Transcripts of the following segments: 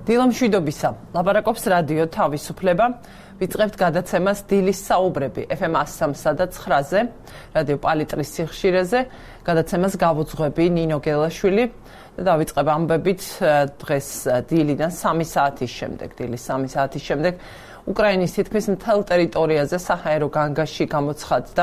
დილამშვიდობისა. ლაპარაკობს რადიო თავისუფლება. ვიწყებთ გადაცემას დილის საუბრები FM 103.9-ზე, რადიო პალიტრის სიხშირეზე. გადაცემას გავუძღვები ნინო გელაშვილი და დავიწყებ ამბებით დღეს დილიდან 3 საათის შემდეგ, დილის 3 საათის შემდეგ უკრაინის თითქმის მთელ ტერიტორიაზე საჰაერო განგაში გამოცხადდა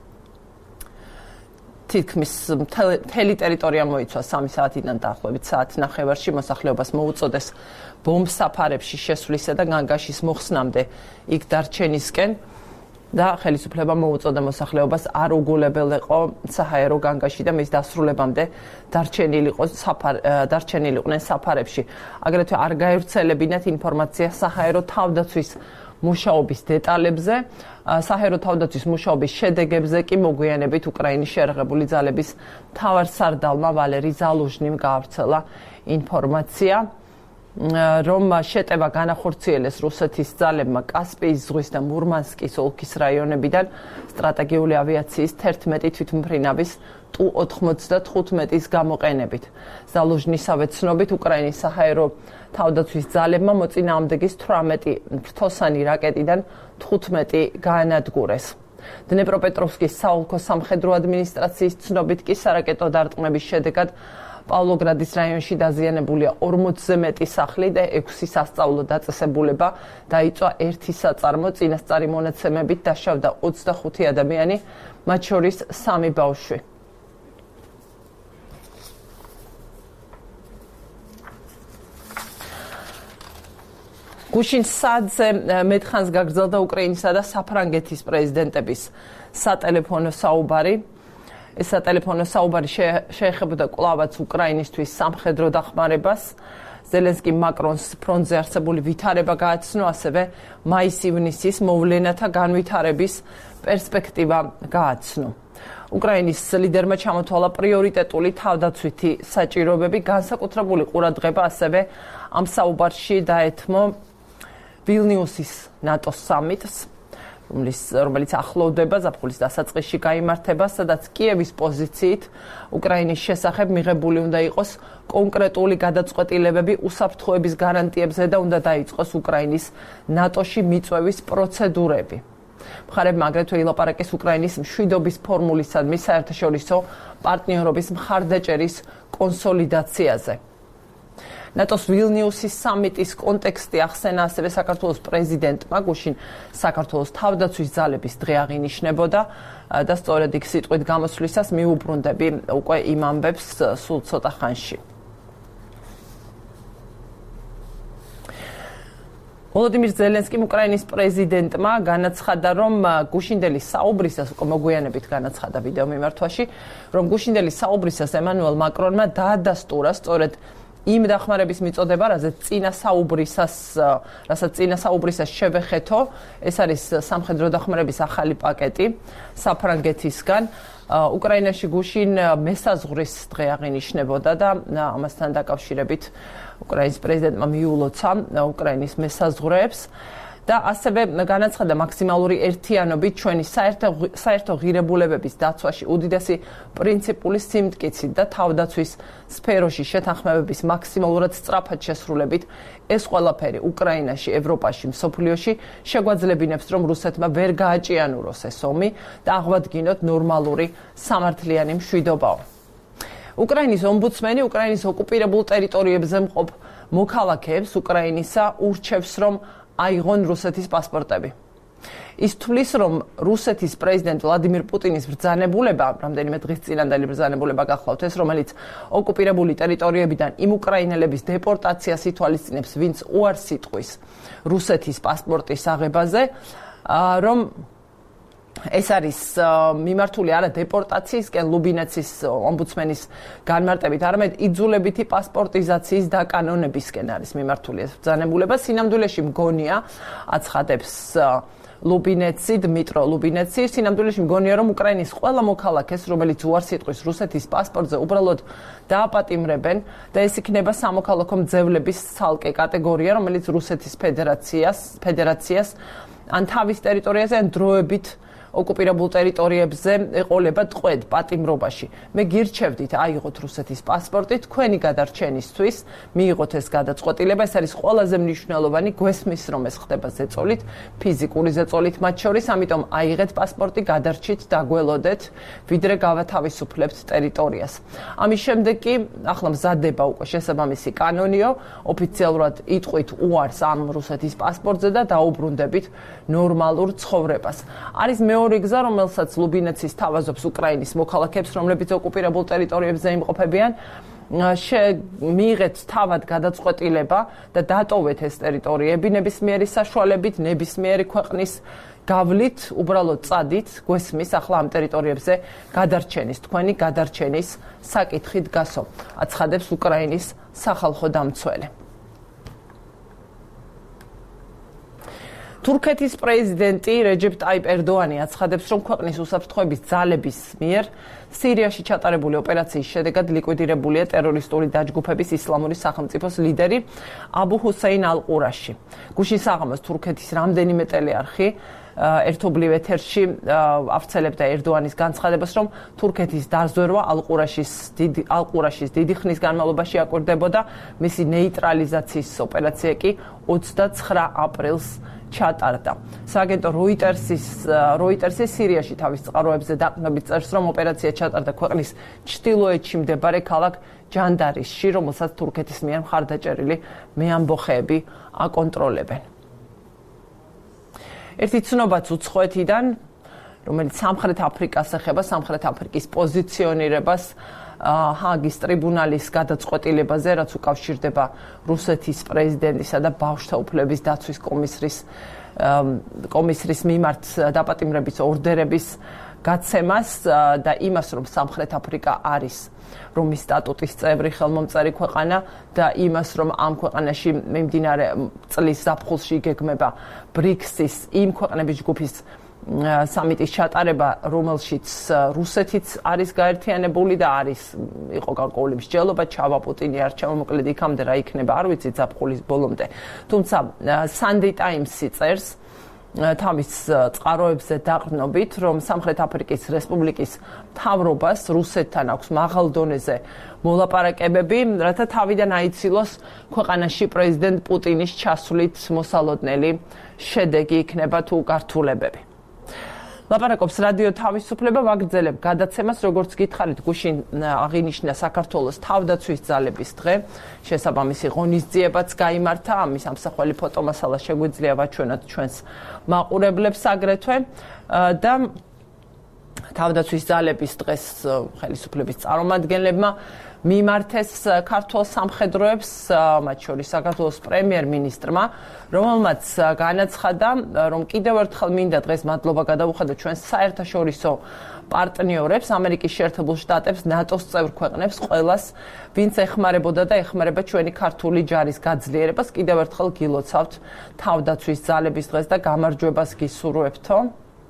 თითქმის მთელი ტერიტორია მოიცვა 3 საათიდან დაახლოებით საათნახევარში მოსახლეობას მოუწოდეს ბომბსაფარებში შესვლისა და განგაშის მოხსნამდე იქ დარჩენისკენ და ხელისუფლება მოუწოდა მოსახლეობას არ უგულებელიყო საჰაერო განგაში და მის დასრულებამდე დარჩენილიყვნენ საფარებში. აგრეთვე არ გაევრცელებინათ ინფორმაცია საჰაერო თავდაცვის მუშაობის დეტალებზე, საჰაერო თავდაცვის მუშაობის შედეგებზე კი მოგვიანებით უკრაინის შეერაღებული ძალების მთავარსარდალმა ვალერი ზალუჟნიმ გაავრცელა ინფორმაცია, რომ შეტევა განახორციელეს რუსეთის ძალებმა კასპიის ზღვის და მურმანსკის ოლქის რაიონებიდან სტრატეგიული ავიაციის 11 თვითმფრინავის Tu-95-ის გამოყენებით. ზალუჟნისავე ცნობით უკრაინის საჰაერო თავდაცვის ძალებმა მოწინააღმდეგის 18 ფრთოსანი რაკეტიდან 15 გაანადგურეს. დნეპროპეტროვსკის საოლქო სამხედრო ადმინისტრაციის ცნობით კი სარაკეტო დარტყმების შედეგად პავლოგრადის რაიონში დაზიანებულია 40-ზე მეტი სახლი და 6 სასწავლო დაწესებულება, დაიწვა 1 საწარმო, წინასწარი მონაცემებით დაშავდა 25 ადამიანი, მათ შორის 3 ბავშვი. გუშინ საათზე მეთხანს გაგრძელდა უკრაინისა და საფრანგეთის პრეზიდენტების სატელეფონო საუბარი. ეს სატელეფონო საუბარი შეეხებოდა კვლავაც უკრაინისთვის სამხედრო დახმარებას. ზელენსკიმ მაკრონს ფრონტზე არსებული ვითარება გააცნო, ასევე მაის-ივნისის მოვლენათა განვითარების პერსპექტივა გააცნო. უკრაინის ლიდერმა ჩამოთვალა პრიორიტეტული თავდაცვითი საჭიროებები, განსაკუთრებული ყურადღება ასევე ამ საუბარში დაეთმო ვილნიუსის ნატოს სამიტს, რომელიც ახლოვდება ზაფხულის დასაწყისში გაიმართება, სადაც კიევის პოზიციით უკრაინის შესახებ მიღებული უნდა იყოს კონკრეტული გადაწყვეტილებები უსაფრთხოების გარანტიებზე და უნდა დაიწყოს უკრაინის ნატოში მიწვევის პროცედურები. მხარებმა აგრეთვე ილაპარაკეს უკრაინის მშვიდობის ფორმულისადმი საერთაშორისო პარტნიორობის მხარდაჭერის კონსოლიდაციაზე. ნატოს ვილნიუსის სამიტის კონტექსტი ახსენა ასევე საქართველოს პრეზიდენტმა, გუშინ საქართველოს თავდაცვის ძალების დღე აღინიშნებოდა და სწორედ იქ სიტყვით გამოსვლისას მიუბრუნდები უკვე იმ ამბებს სულ ცოტა ხანში. ვოლოდიმირ ზელენსკიმ უკრაინის პრეზიდენტმა განაცხადა, რომ გუშინდელი საუბრისას, უკვე მოგვიანებით განაცხადა ვიდეო მიმართვაში, რომ გუშინდელი საუბრისას ემანუელ მაკრონმა დაადასტურა სწორედ იმ დახმარების მიწოდება, რასაც წინა საუბრისას შევეხეთო, ეს არის სამხედრო დახმარების ახალი პაკეტი საფრანგეთისგან. უკრაინაში გუშინ მესაზღვრის დღე აღინიშნებოდა და ამასთან დაკავშირებით უკრაინის პრეზიდენტმა მიულოცა უკრაინის მესაზღვრეებს და ასევე განაცხადა მაქსიმალური ერთიანობით ჩვენი საერთო ღირებულებების დაცვაში უდიდესი პრინციპული სიმტკიცით და თავდაცვის სფეროში შეთანხმებების მაქსიმალურად სწრაფად შესრულებით. ეს ყველაფერი უკრაინაში, ევროპაში, მსოფლიოში შეგვაძლებინებს, რომ რუსეთმა ვერ გააჭიანუროს ეს ომი და აღვადგინოთ ნორმალური სამართლიანი მშვიდობაო. უკრაინის ომბუდსმენი უკრაინის ოკუპირებულ ტერიტორიებზე მყოფ მოქალაქეებს უკრაინისა ურჩევს, რომ აიღონ რუსეთის პასპორტები. ის თვლის, რომ რუსეთის პრეზიდენტ ვლადიმირ პუტინის ბრძანებულება, რამდენიმე დღის წინანდელი ბრძანებულება გახლავთ ეს, რომელიც ოკუპირებული ტერიტორიებიდან იმ უკრაინელების დეპორტაციას ითვალისწინებს, ვინც უარს იტყვის რუსეთის პასპორტის აღებაზე, რომ ეს არის მიმართული არა დეპორტაციისკენ ლუბინეცის ომბუდსმენის განმარტებით, არამედ იძულებითი პასპორტიზაციის დაკანონებისკენ არის მიმართული ეს ბრძანებულება. სინამდვილეში მგონია, აცხადებს ლუბინეცი, დმიტრო ლუბინეცი, სინამდვილეში მგონია, რომ უკრაინის ყველა მოქალაქეს, რომელიც უარს იტყვის რუსეთის პასპორტზე, უბრალოდ დააპატიმრებენ და ეს იქნება სამოქალაქო მძევლების ცალკე კატეგორია, რომელიც რუსეთის ფედერაციას ან თავის ტერიტორიაზე ან დროებით ოკუპირებულ ტერიტორიებზე ეყოლება ტყვედ პატიმრობაში. მე გირჩევდით აიღოთ რუსეთის პასპორტი თქვენი გადარჩენისთვის, მიიღოთ ეს გადაწყვეტილება. ეს არის ყველაზე მნიშვნელოვანი, გვესმის რომ ეს ხდება ზეწოლით, ფიზიკური ზეწოლით მათ შორის, ამიტომ აიღეთ პასპორტი, გადარჩით, დაგველოდეთ, ვიდრე გავათავისუფლებთ ტერიტორიას. ამის შემდეგ კი ახლა მზადდება უკვე შესაბამისი კანონიო, ოფიციალურად იტყვით უარს ამ რუსეთის პასპორტზე და დაუბრუნდებით ნორმალურ ცხოვრებას. არის მეორე გზა, რომელსაც ლუბინეცის თავაზობს უკრაინის მოქალაქეებს, რომლებიც ოკუპირებულ ტერიტორიებზე იმყოფებიან, მიიღეთ თავად გადაწყვეტილება და დატოვეთ ეს ტერიტორიები ნებისმიერი საშუალებით, ნებისმიერი ქვეყნის გავლით, უბრალოდ წადით, გვესმის ახლა ამ ტერიტორიებზე გადარჩენის, თქვენი გადარჩენის საკითხი დგასო, აცხადებს უკრაინის სახალხო დამცველი. თურქეთის პრეზიდენტი რეჯეპ ტაიპ ერდოანი აცხადებს, რომ ქვეყნის უსაფრთხოების ძალების მიერ სირიაში ჩატარებული ოპერაციის შედეგად ლიკვიდირებულია ტერორისტული დაჯგუფების ისლამური სახელმწიფოს ლიდერი აბუ ჰუსეინ ალ-ყურაში. გუშინ საღამოს თურქეთის რამდენიმე ტელეარხი ერთობლივ ეთერში ავრცელებდა ერდოანის განცხადებას, რომ თურქეთის დაზვერვა ალ-ყურაშის დიდი ხნის განმავლობაში აკვირდებოდა, მისი ნეიტრალიზაციის ოპერაცია კი 29 ապრილს ჩატარდა. სააგენტო როიტერსი სირიაში თავის წყაროებზე დაყრდნობით წერს, რომ ოპერაცია ჩატარდა ქვეყნის ჩრდილოეთში მდებარე ქალაქ ჯანდარისში, რომელსაც თურქეთის მიერ მხარდაჭერილი მეამბოხეები აკონტროლებენ. ერთი ცნობაც უცხოეთიდან, რომელიც სამხრეთ აფრიკას ეხება, სამხრეთ აფრიკის პოზიციონირებას ჰააგის ტრიბუნალის გადაწყვეტილებაზე, რაც უკავშირდება რუსეთის პრეზიდენტისა და ბავშვთა უფლების დაცვის კომისრის მიმართ დაპატიმრების ორდერების გაცემას და იმას, რომ სამხრეთ აფრიკა არის რომის სტატუტის წევრი ხელმომწერი ქვეყანა და იმას, რომ ამ ქვეყანაში მიმდინარე წლის ზაფხულში იგეგმება ბრიქსის იმ ქვეყნების ჯგუფის სამიტის ჩატარება, რომელშიც რუსეთიც არის გაერთიანებული და იყო გარკვეული მსჯელობა, ჩავა პუტინი არჩევა, მოკლედ იქამდე რა იქნება, არ ვიცით ზაფხულის ბოლომდე. თუმცა Sunday Times-ი წერს თავის წყაროებზე დაყრდნობით, რომ სამხრეთ აფრიკის რესპუბლიკის მთავრობას რუსეთთან აქვს მაღალ დონეზე მოლაპარაკებები, რათა თავიდან აიცილოს ქვეყანაში პრეზიდენტ პუტინის ჩასვლით მოსალოდნელი შედეგი იქნება თუ გართულებები. ლაპარაკობს რადიო თავისუფლება, ვაგრძელებ გადაცემას, როგორც გითხარით, გუშინ აღინიშნა საქართველოს თავდაცვის ძალების დღე, შესაბამისი ღონისძიებაც გაიმართა, ამის ამსახველი ფოტომასალა შეგვიძლია ვაჩვენოთ ჩვენს მაყურებლებს აგრეთვე და თავდაცვის ძალების დღეს ხელისუფლების წარმომადგენლებმა მიმართეს ქართულ სამხედროებს, მათ შორის საქართველოს პრემიერ-მინისტრმა, რომელმაც განაცხადა, რომ კიდევ ერთხელ მინდა დღეს მადლობა გადავუხადოთ ჩვენს საერთაშორისო პარტნიორებს, ამერიკის შეერთებულ შტატებს, ნატოს წევრ ქვეყნებს, ყველას, ვინც ეხმარებოდა და ეხმარება ჩვენი ქართული ჯარის გაძლიერებას. კიდევ ერთხელ გილოცავთ თავდაცვის ძალების დღეს და გამარჯვებას გისურვებთო.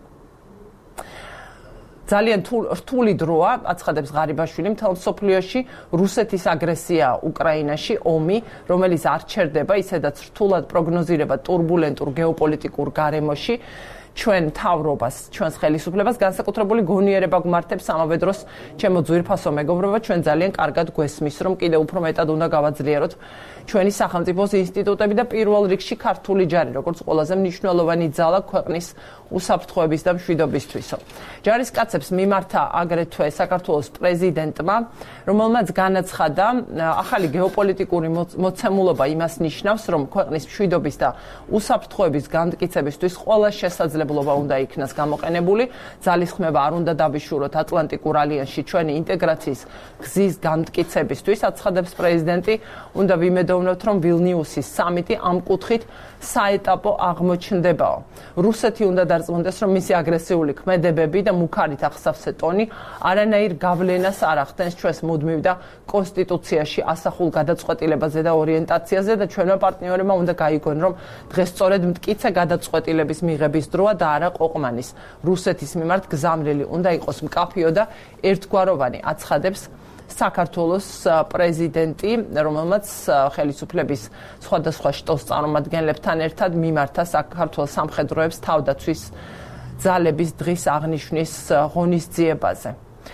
ძალიან რთული დროა, აცხადებს ღარიბაშვილი, მთელ მსოფლიოში რუსეთის აგრესია უკრაინაში, ომი, რომელიც არ ჩერდება, ისედაც რთულად პროგნოზირება ტურბულენტურ გეოპოლიტიკურ გარემოში. ჩვენ მთავრობას, ჩვენს ხელისუფლებას განსაკუთრებული გონიერება გვმართებს ამავე დროს ჩემო ძვირფასო მეგობრებო, ჩვენ ძალიან კარგად გვესმის, რომ კიდევ უფრო მეტად უნდა გავაძლიეროთ ჩვენი სახელმწიფოს ინსტიტუტები და პირველ რიგში ქართული ჯარი, როგორც ყველაზე მნიშვნელოვანი ძალა ქვეყნის უსაფრთხოების და მშვიდობისთვისო. ჯარისკაცებს მიმართა აგრეთვე საქართველოს პრეზიდენტმა, რომელმაც განაცხადა, ახალი გეოპოლიტიკური მოცემულობა იმას ნიშნავს, რომ ქვეყნის მშვიდობის და უსაფრთხოების განმტკიცებისთვის ყველა შესაძლებლობა უნდა იქნას გამოყენებული, ძალისხმევა არ უნდა დავიშუროთ ატლანტიკურ ალიანსში ჩვენი ინტეგრაციის გზის განმტკიცებისთვის, აცხადებს პრეზიდენტი, უნდა ვიმედოვნოთ, რომ ვილნიუსის სამიტი ამ კუთხით საეტაპო აღმოჩნდებაო. რუსეთი უნდა დარწმუნდეს, რომ მისი აგრესიული ქმედებები და მუქარით ახსავსე ტონი არანაირ გავლენას არ ახდენს ჩვენს მუდმივ და კონსტიტუციაში ასახულ გადაწყვეტილებაზე და ორიენტაციაზე და ჩვენმა პარტნიორებმა უნდა გაიგონ, რომ დღეს სწორედ მტკიცე გადაწყვეტილების მიღების დროა და არა ყოყმანის. რუსეთის მიმართ გზამრილი უნდა იყოს მკაფიო და ერთგვაროვანი, აცხადებს საქართველოს პრეზიდენტი, რომელმაც ხელისუფლების სხვადასხვა შტოს წარმომადგენლებთან ერთად მიმართა საქართველოს სამხედროებს თავდაცვის ძალების დღის აღნიშვნის ღონისძიებაზე.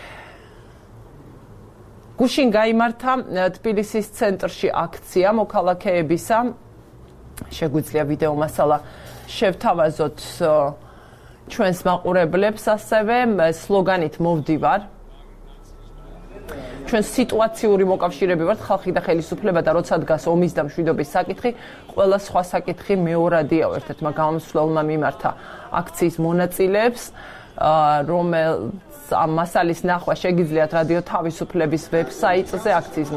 გუშინ გაიმართა თბილისის ცენტრში აქცია მოქალაქეებისა. შეგვიძლია ვიდეო მასალა შევთავაზოთ ჩვენს მაყურებლებს, ასევე სლოგანით მოვდივარ. ჩვენ სიტუაციური მოკავშირეები ვართ, ხალხი და ხელისუფლება და როცა დგას ომის და მშვიდობის საკითხი, ყველა სხვა საკითხი მეორადია. ერთ-ერთმა გამოსვლელმა მიმართა აქციის მონაწილეებს, რომელიც ამ მასალის ნახვა შეგიძლიათ რადიო თავისუფლების ვებსაიტზე. აქციის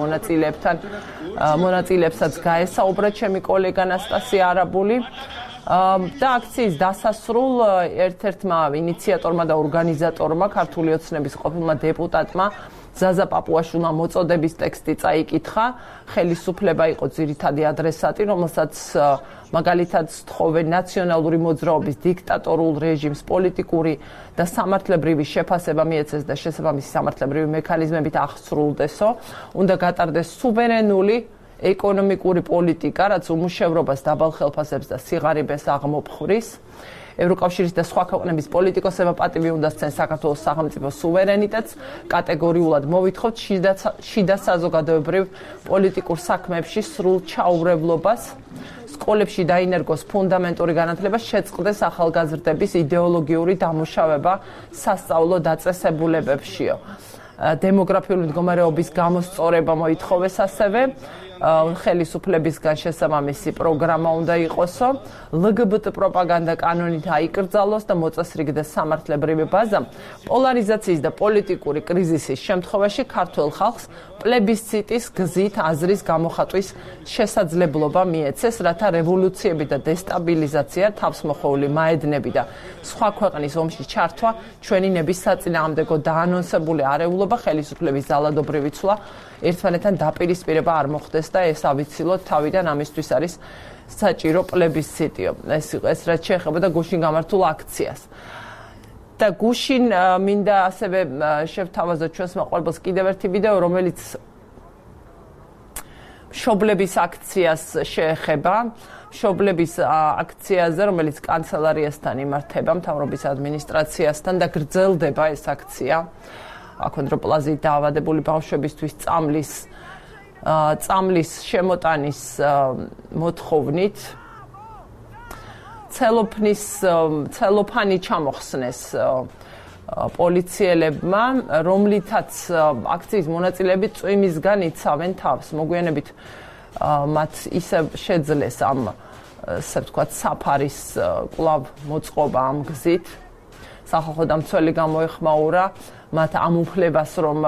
მონაწილეებსაც გაესაუბრა ჩემი კოლეგა ანასტასია არაბული. და აქციის დასასრულ ერთ-ერთმა ინიციატორმა და ორგანიზატორმა, ქართული ოცნების ყოფილმა დეპუტატმა ზაზა პაპუაშვილმა მოწოდების ტექსტი წაიკითხა. ხელისუფლება იყო ძირითადი ადრესატი, რომელსაც მაგალითად სთხოვენ ნაციონალური მოძრაობის დიქტატორულ რეჟიმს პოლიტიკური და სამართლებრივი შეფასება მიეცეს და შესაბამისი სამართლებრივი მექანიზმებით აღსრულდესო. უნდა გატარდეს სუვერენული ეკონომიკური პოლიტიკა, რაც უმუშევრობას, დაბალ ხელფასებს და სიღარიბეს აღმოფხვრის. ევროკავშირის და სხვა ქვეყნების პოლიტიკოსებმა პატივი უნდა სცენ საქართველოს სახელმწიფო სუვერენიტეტს, კატეგორიულად მოვითხოვთ შიდა საზოგადოებრივ პოლიტიკურ საქმეებში სრულ ჩაურევლობას, სკოლებში დაინერგოს ფუნდამენტური განათლება, შეწყდეს ახალგაზრდების იდეოლოგიური დამუშავება სასწავლო დაწესებულებებშიო. დემოგრაფიული მდგომარეობის გამოსწორება მოითხოვეს ასევე. ხელისუფლებისგან შესაბამისი პროგრამა უნდა იყოსო, LGBT პროპაგანდა კანონით აიკრძალოს და მოწესრიგდეს სამართლებრივი ბაზა. პოლარიზაციის და პოლიტიკური კრიზისის შემთხვევაში ქართველ ხალხს პლებისციტის გზით აზრის გამოხატვის შესაძლებლობა მიეცეს, რათა რევოლუციები და დესტაბილიზაცია, თავსმოხვეული მაედნები და სხვა ქვეყნის ომში ჩართვა, ჩვენი ნების საწინააღმდეგო დაანონსებული არეულობა, ხელისუფლების ძალადობრივი ცვლა ერთმანეთთან დაპირისპირება არ მოხდეს და ეს ავიცილოთ თავიდან ამისთვის არის საჭირო პლებისციტიო. ეს იყო ეს რაც შეეხებოდა გუშინ გამართულ აქციას. და გუშინ მინდა ასევე შევთავაზოთ ჩვენს მაყურებელს კიდევ ერთი ვიდეო, რომელიც მშობლების აქციას შეეხება. მშობლების აქციაზე, რომელიც კანცელარიასთან იმართება, მთავრობის ადმინისტრაციასთან და გრძელდება ეს აქცია. აკონდროპლაზიით დაავადებული ბავშვებისთვის წამლის შემოტანის მოთხოვნით ცელოფანი ჩამოხსნეს პოლიციელებმა, რომლითაც აქციის მონაწილეები წვიმისგან იცავენ თავს. მოგვიანებით მათ ისევ შეძლეს ამ ასე ვთქვათ საფარის კვლავ მოწყობა ამ გზით. სახალხო დამცველი გამოეხმაურა მათ ამ უფლებას, რომ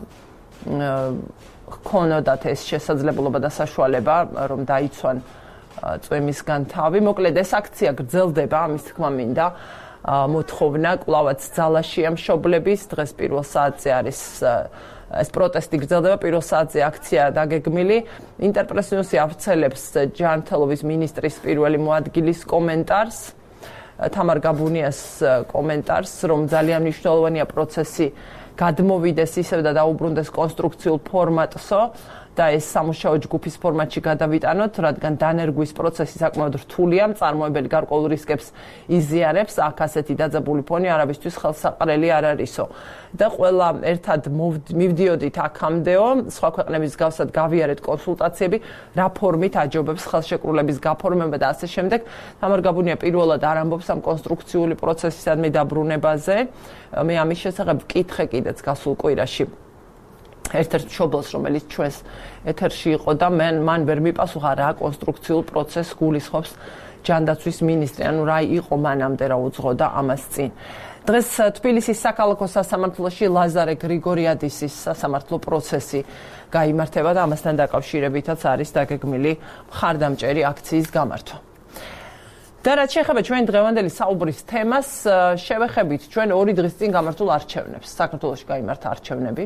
ჰქონოდათ ეს შესაძლებლობა და საშუალება, რომ დაიცვან წვიმისგან თავი. მოკლედ ეს აქცია გრძელდება, ამის თქმა მინდა. მოთხოვნა კვლავაც ძალაშია მშობლების. დღეს პირველ საათზე არის ეს პროტესტი გრძელდება, პირველ საათზე აქცია დაგეგმილი. ინტერპრესიუსი ავრცელებს ჯანმრთელობის მინისტრის პირველი მოადგილის კომენტარს, თამარ გაბუნიას კომენტარს, რომ ძალიან მნიშვნელოვანია პროცესი გადმოვიდეს ისევ და დაუბრუნდეს კონსტრუქციულ ფორმატსო და ეს სამუშაო ჯგუფის ფორმატში გადავიტანოთ, რადგან დანერგვის პროცესი საკმაოდ რთულია, მწარმოებელი გარკვეულ რისკებს იზიარებს, აქ ასეთი დაძაბული ფონი არავისთვის ხელსაყრელი არ არისო. და ყველა ერთად მივდიოდით აქამდეო, სხვა ქვეყნების მსგავსად გავიარეთ კონსულტაციები, რა ფორმით აჯობებს ხელშეკრულების გაფორმება და ასე შემდეგ. თამარ გაბუნია პირველად არ ამბობს ამ კონსტრუქციული პროცესისადმი დაბრუნებაზე. მე ამის შესახებ ვკითხე კიდეც გასულ კვირაში ერთ-ერთ მშობელს, რომელიც ჩვენს ეთერში იყო და მან ვერ მიპასუხა რა კონსტრუქციულ პროცესს გულისხმობს ჯანდაცვის მინისტრი, ანუ რა იყო მანამდე რა უძღოდა ამას წინ. დღეს თბილისის საქალაქო სასამართლოში ლაზარე გრიგორიადისის სასამართლო პროცესი გაიმართება და ამასთან დაკავშირებითაც არის დაგეგმილი მხარდამჭერი აქციის გამართვა. და რაც შეეხება ჩვენი დღევანდელი საუბრის თემას, შევეხებით ჩვენ 2 დღის წინ გამართულ არჩევნებს. საქართველოში გაიმართა არჩევნები.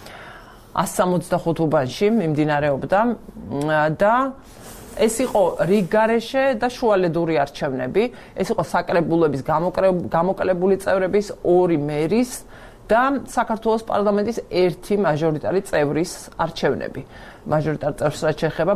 165 უბანში მიმდინარეობდა და ეს იყო რიგგარეშე და შუალედური არჩევნები. ეს იყო საკრებულების გამოკლებული წევრების, 2 მერის და საქართველოს პარლამენტის 1 მაჟორიტარი წევრის არჩევნები. მაჟორიტარ წევრს რაც შეეხება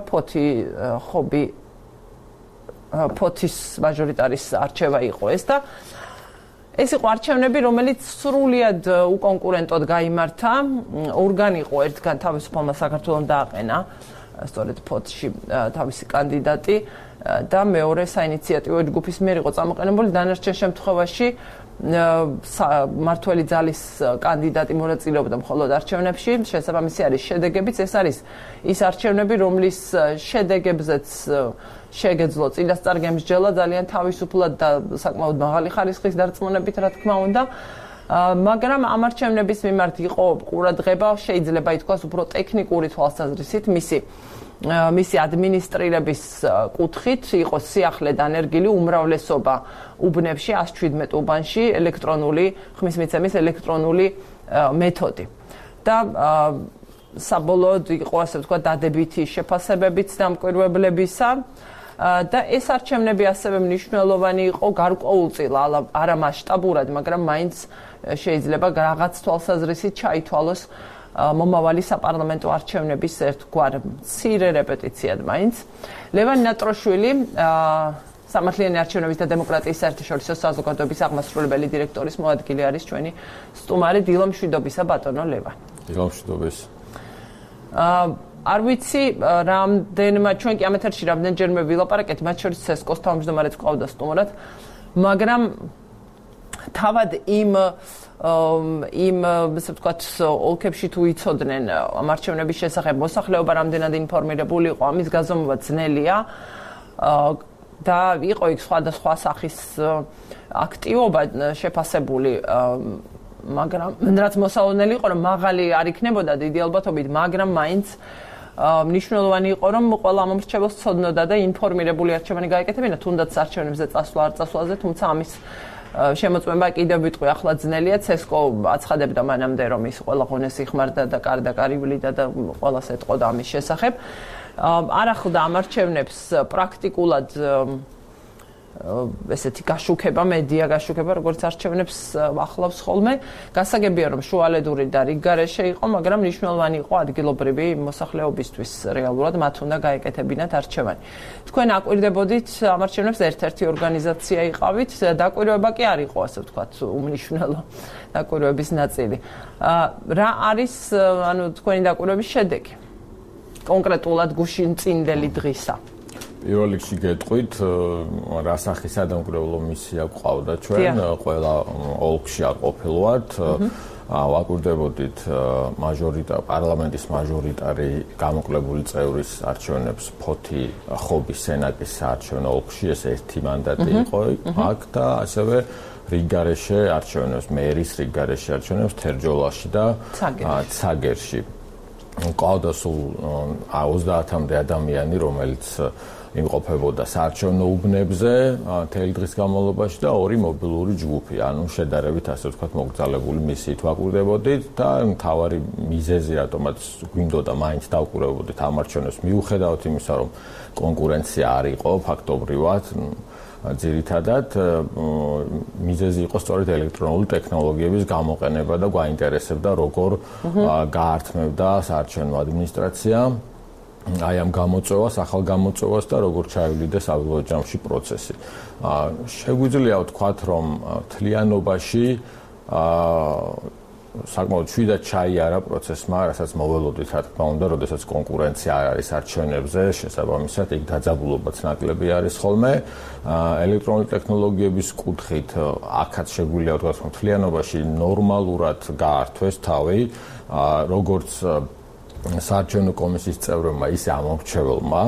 ფოთის მაჟორიტარის არჩევა იყო ეს და ეს იყო არჩევნები, რომელიც სრულიად უკონკურენტოდ გაიმართა. ორგანი იყო, ერთგან თავისუფალმა საქართველოს დააყენა სწორედ ფოთში თავისი კანდიდატი და მეორე საინიციატივო ჯგუფის მიერ იყო წამოყენებული. დანარჩენ შემთხვევაში მართველი ძალის კანდიდატი მონაწილეობდა მხოლოდ არჩევნებში. შესაბამისი არის შედეგებიც. ეს არის ის არჩევნები, რომლის შედეგებზეც შეგეძლო წინასწარ გემსჯელა ძალიან თავისუფლად და საკმაოდ მაღალი ხარისხის დარწმუნებით, რა თქმა უნდა. მაგრამ ამ არჩევნების მიმართ იყო ყურადღება, შეიძლება ითქვას უფრო ტექნიკური თვალსაზრისით, მისი ადმინისტრირების კუთხით იყო სიახლე დანერგილი უმრავლესობა უბნებში 117 უბანში ხმის მიცემის ელექტრონული მეთოდი. და საბოლოოდ იყო ასე ვთქვათ დადებითი შეფასებებიც დამკვირვებლებისა და ეს არჩევნები ასევე მნიშვნელოვანი იყო გარკვეულწილ არა მასშტაბურად, მაგრამ მაინც შეიძლება რაღაც თვალსაზრისით ჩაითვალოს მომავალი საპარლამენტო არჩევნების ერთგვარ მცირე რეპეტიციად მაინც. ლევან ნატროშვილი სამართლიანი არჩევნების და დემოკრატიის საერთაშორისო საზოგადოების აღმასრულებელი დირექტორის მოადგილე არის ჩვენი სტუმარი. დილომშვიდობისა ბატონო ლევან. დილომშვიდობის. არ ვიცი რამდენმა ჩვენ კი ამ ეთერში რამდენჯერმე ვილაპარაკეთ, მათ შორის CSKO-ს თავმჯდომარეც ყავდა სტუმრად, მაგრამ თავად იმ ასე ვთქვათ ოლქებში თუ იცოდნენ ამ არჩევნების შესახებ, მოსახლეობა რამდენად ინფორმირებული იყო, ამის გაზომვა ძნელია და იყო იქ სხვადასხვა სახის აქტივობა შეფასებული, მაგრამ რაც მოსალოდნელი იყო, რომ მაღალი არ იქნებოდა დიდი ალბათობით, მაგრამ მაინც მნიშვნელოვანი იყო, რომ ყველა მომრჩეველს ცოდნოდა და ინფორმირებული არჩევანი გაეკეთებინა, თუნდაც არჩევნებზე წასვლა არ წასვლაზე, თუმცა ამის შემოწმება კიდევ ვიტყვი ახლა ძნელია. CSKO აცხადებდა მანამდე, რომ ის ყველა ღონეს იხმარდა და კარდა კარივლიდა და ყველას ეტყოდა ამის შესახებ. არ ახლდა ამ არჩევნებს პრაქტიკულად ესეთი გაშუქება, მედია გაშუქება, როგორც არჩევნებს ახლავს ხოლმე. გასაგებია, რომ შუალედური და რიგგარეშე იყო, მაგრამ მნიშვნელოვანი იყო ადგილობრივი მოსახლეობისთვის რეალურად მათ უნდა გაეკეთებინათ არჩევანი. თქვენ აკვირდებოდით ამ არჩევნებს ერთ-ერთი ორგანიზაცია იყავით, დაკვირვება კი არ იყო, ასე ვთქვათ, უმნიშვნელო დაკვირვების ნაწილი. რა არის, თქვენი დაკვირვების შედეგი? კონკრეტულად გუშინ წინდელი დღისა. პირველ რიგში გეტყვით, რა სახის სადამკვირვებლო მისია გვყავდა ჩვენ, ყველა ოლქში არ ყოფილვართ, ვაკვირდებოდით პარლამენტის მაჟორიტარი გამოკლებული წევრის არჩევნებს ფოთი ხობის სენატის საარჩევნო ოლქში, ეს ერთი მანდატი იყო აქ და ასევე რიგგარეშე არჩევნებს, მერის რიგგარეშე არჩევნებს თერჯოლაში და ცაგერში. ყავდა სულ 30-მდე ადამიანი, რომელიც იმყოფებოდა საარჩევნო უბნებზე მთელი დღის განმავლობაში და 2 მობილური ჯგუფი, ანუ შედარებით ასე ვთქვათ მოგრძალებული მისიით ვაკვირდებოდით და მთავარი მიზეზი რატომაც გვინდოდა მაინც დავკვირვებოდით ამ არჩევნებს მიუხედავად იმისა, რომ კონკურენცია არ იყო ფაქტობრივად ძირითადად მიზეზი იყო სწორედ ელექტრონული ტექნოლოგიების გამოყენება და გვაინტერესებდა როგორ გაართმევდა საარჩევნო ადმინისტრაცია აი ამ გამოწვევას, ახალ გამოწვევას და როგორ ჩაივლიდა საბოლოო ჯამში პროცესი. შეგვიძლია ვთქვათ, რომ თლიანობაში საკმაოდ შვიდად ჩაიარა პროცესმა, რასაც მოველოდით, რა თქმა უნდა, როდესაც კონკურენცია არ არის არჩევნებზე, შესაბამისად იქ დაძაბულობაც ნაკლები არის ხოლმე. ელექტრონული ტექნოლოგიების კუთხით აქაც შეგვიძლია ვთქვათ, რომ თლიანობაში ნორმალურად გაართვეს თავი, როგორც საარჩევნო კომისიის წევრებმა, ისე ამომრჩეველმა.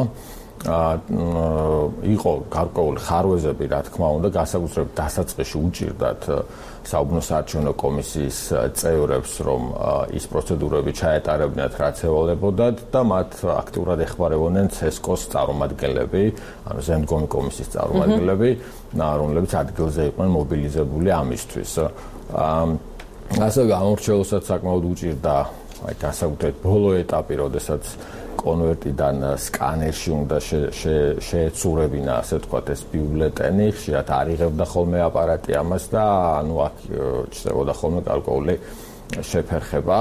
იყო გარკვეული ხარვეზები, რა თქმა უნდა, განსაკუთრებით დასაწყისში უჭირდათ საუბნო საარჩევნო კომისიის წევრებს, რომ ის პროცედურები ჩაეტარებინათ, რაც ევალებოდათ და მათ აქტიურად ეხმარებოდნენ CSKO-ს წარმომადგენლები, ანუ ზემდგომი კომისიის წარმომადგენლები, რომლებიც ადგილზე იყვნენ მობილიზებული ამისთვის. ასევე გამორჩეულსაც საკმაოდ უჭირდა აი განსაკუთრებით ბოლო ეტაპი, როდესაც კონვერტიდან სკანერში უნდა შეეცურებინა, ასე ვთქვათ, ეს ბიულეტენი, ხშირად არ იღებდა ხოლმე აპარატი ამას და ანუ აქ ჩნდებოდა ხოლმე გარკვეული შეფერხება.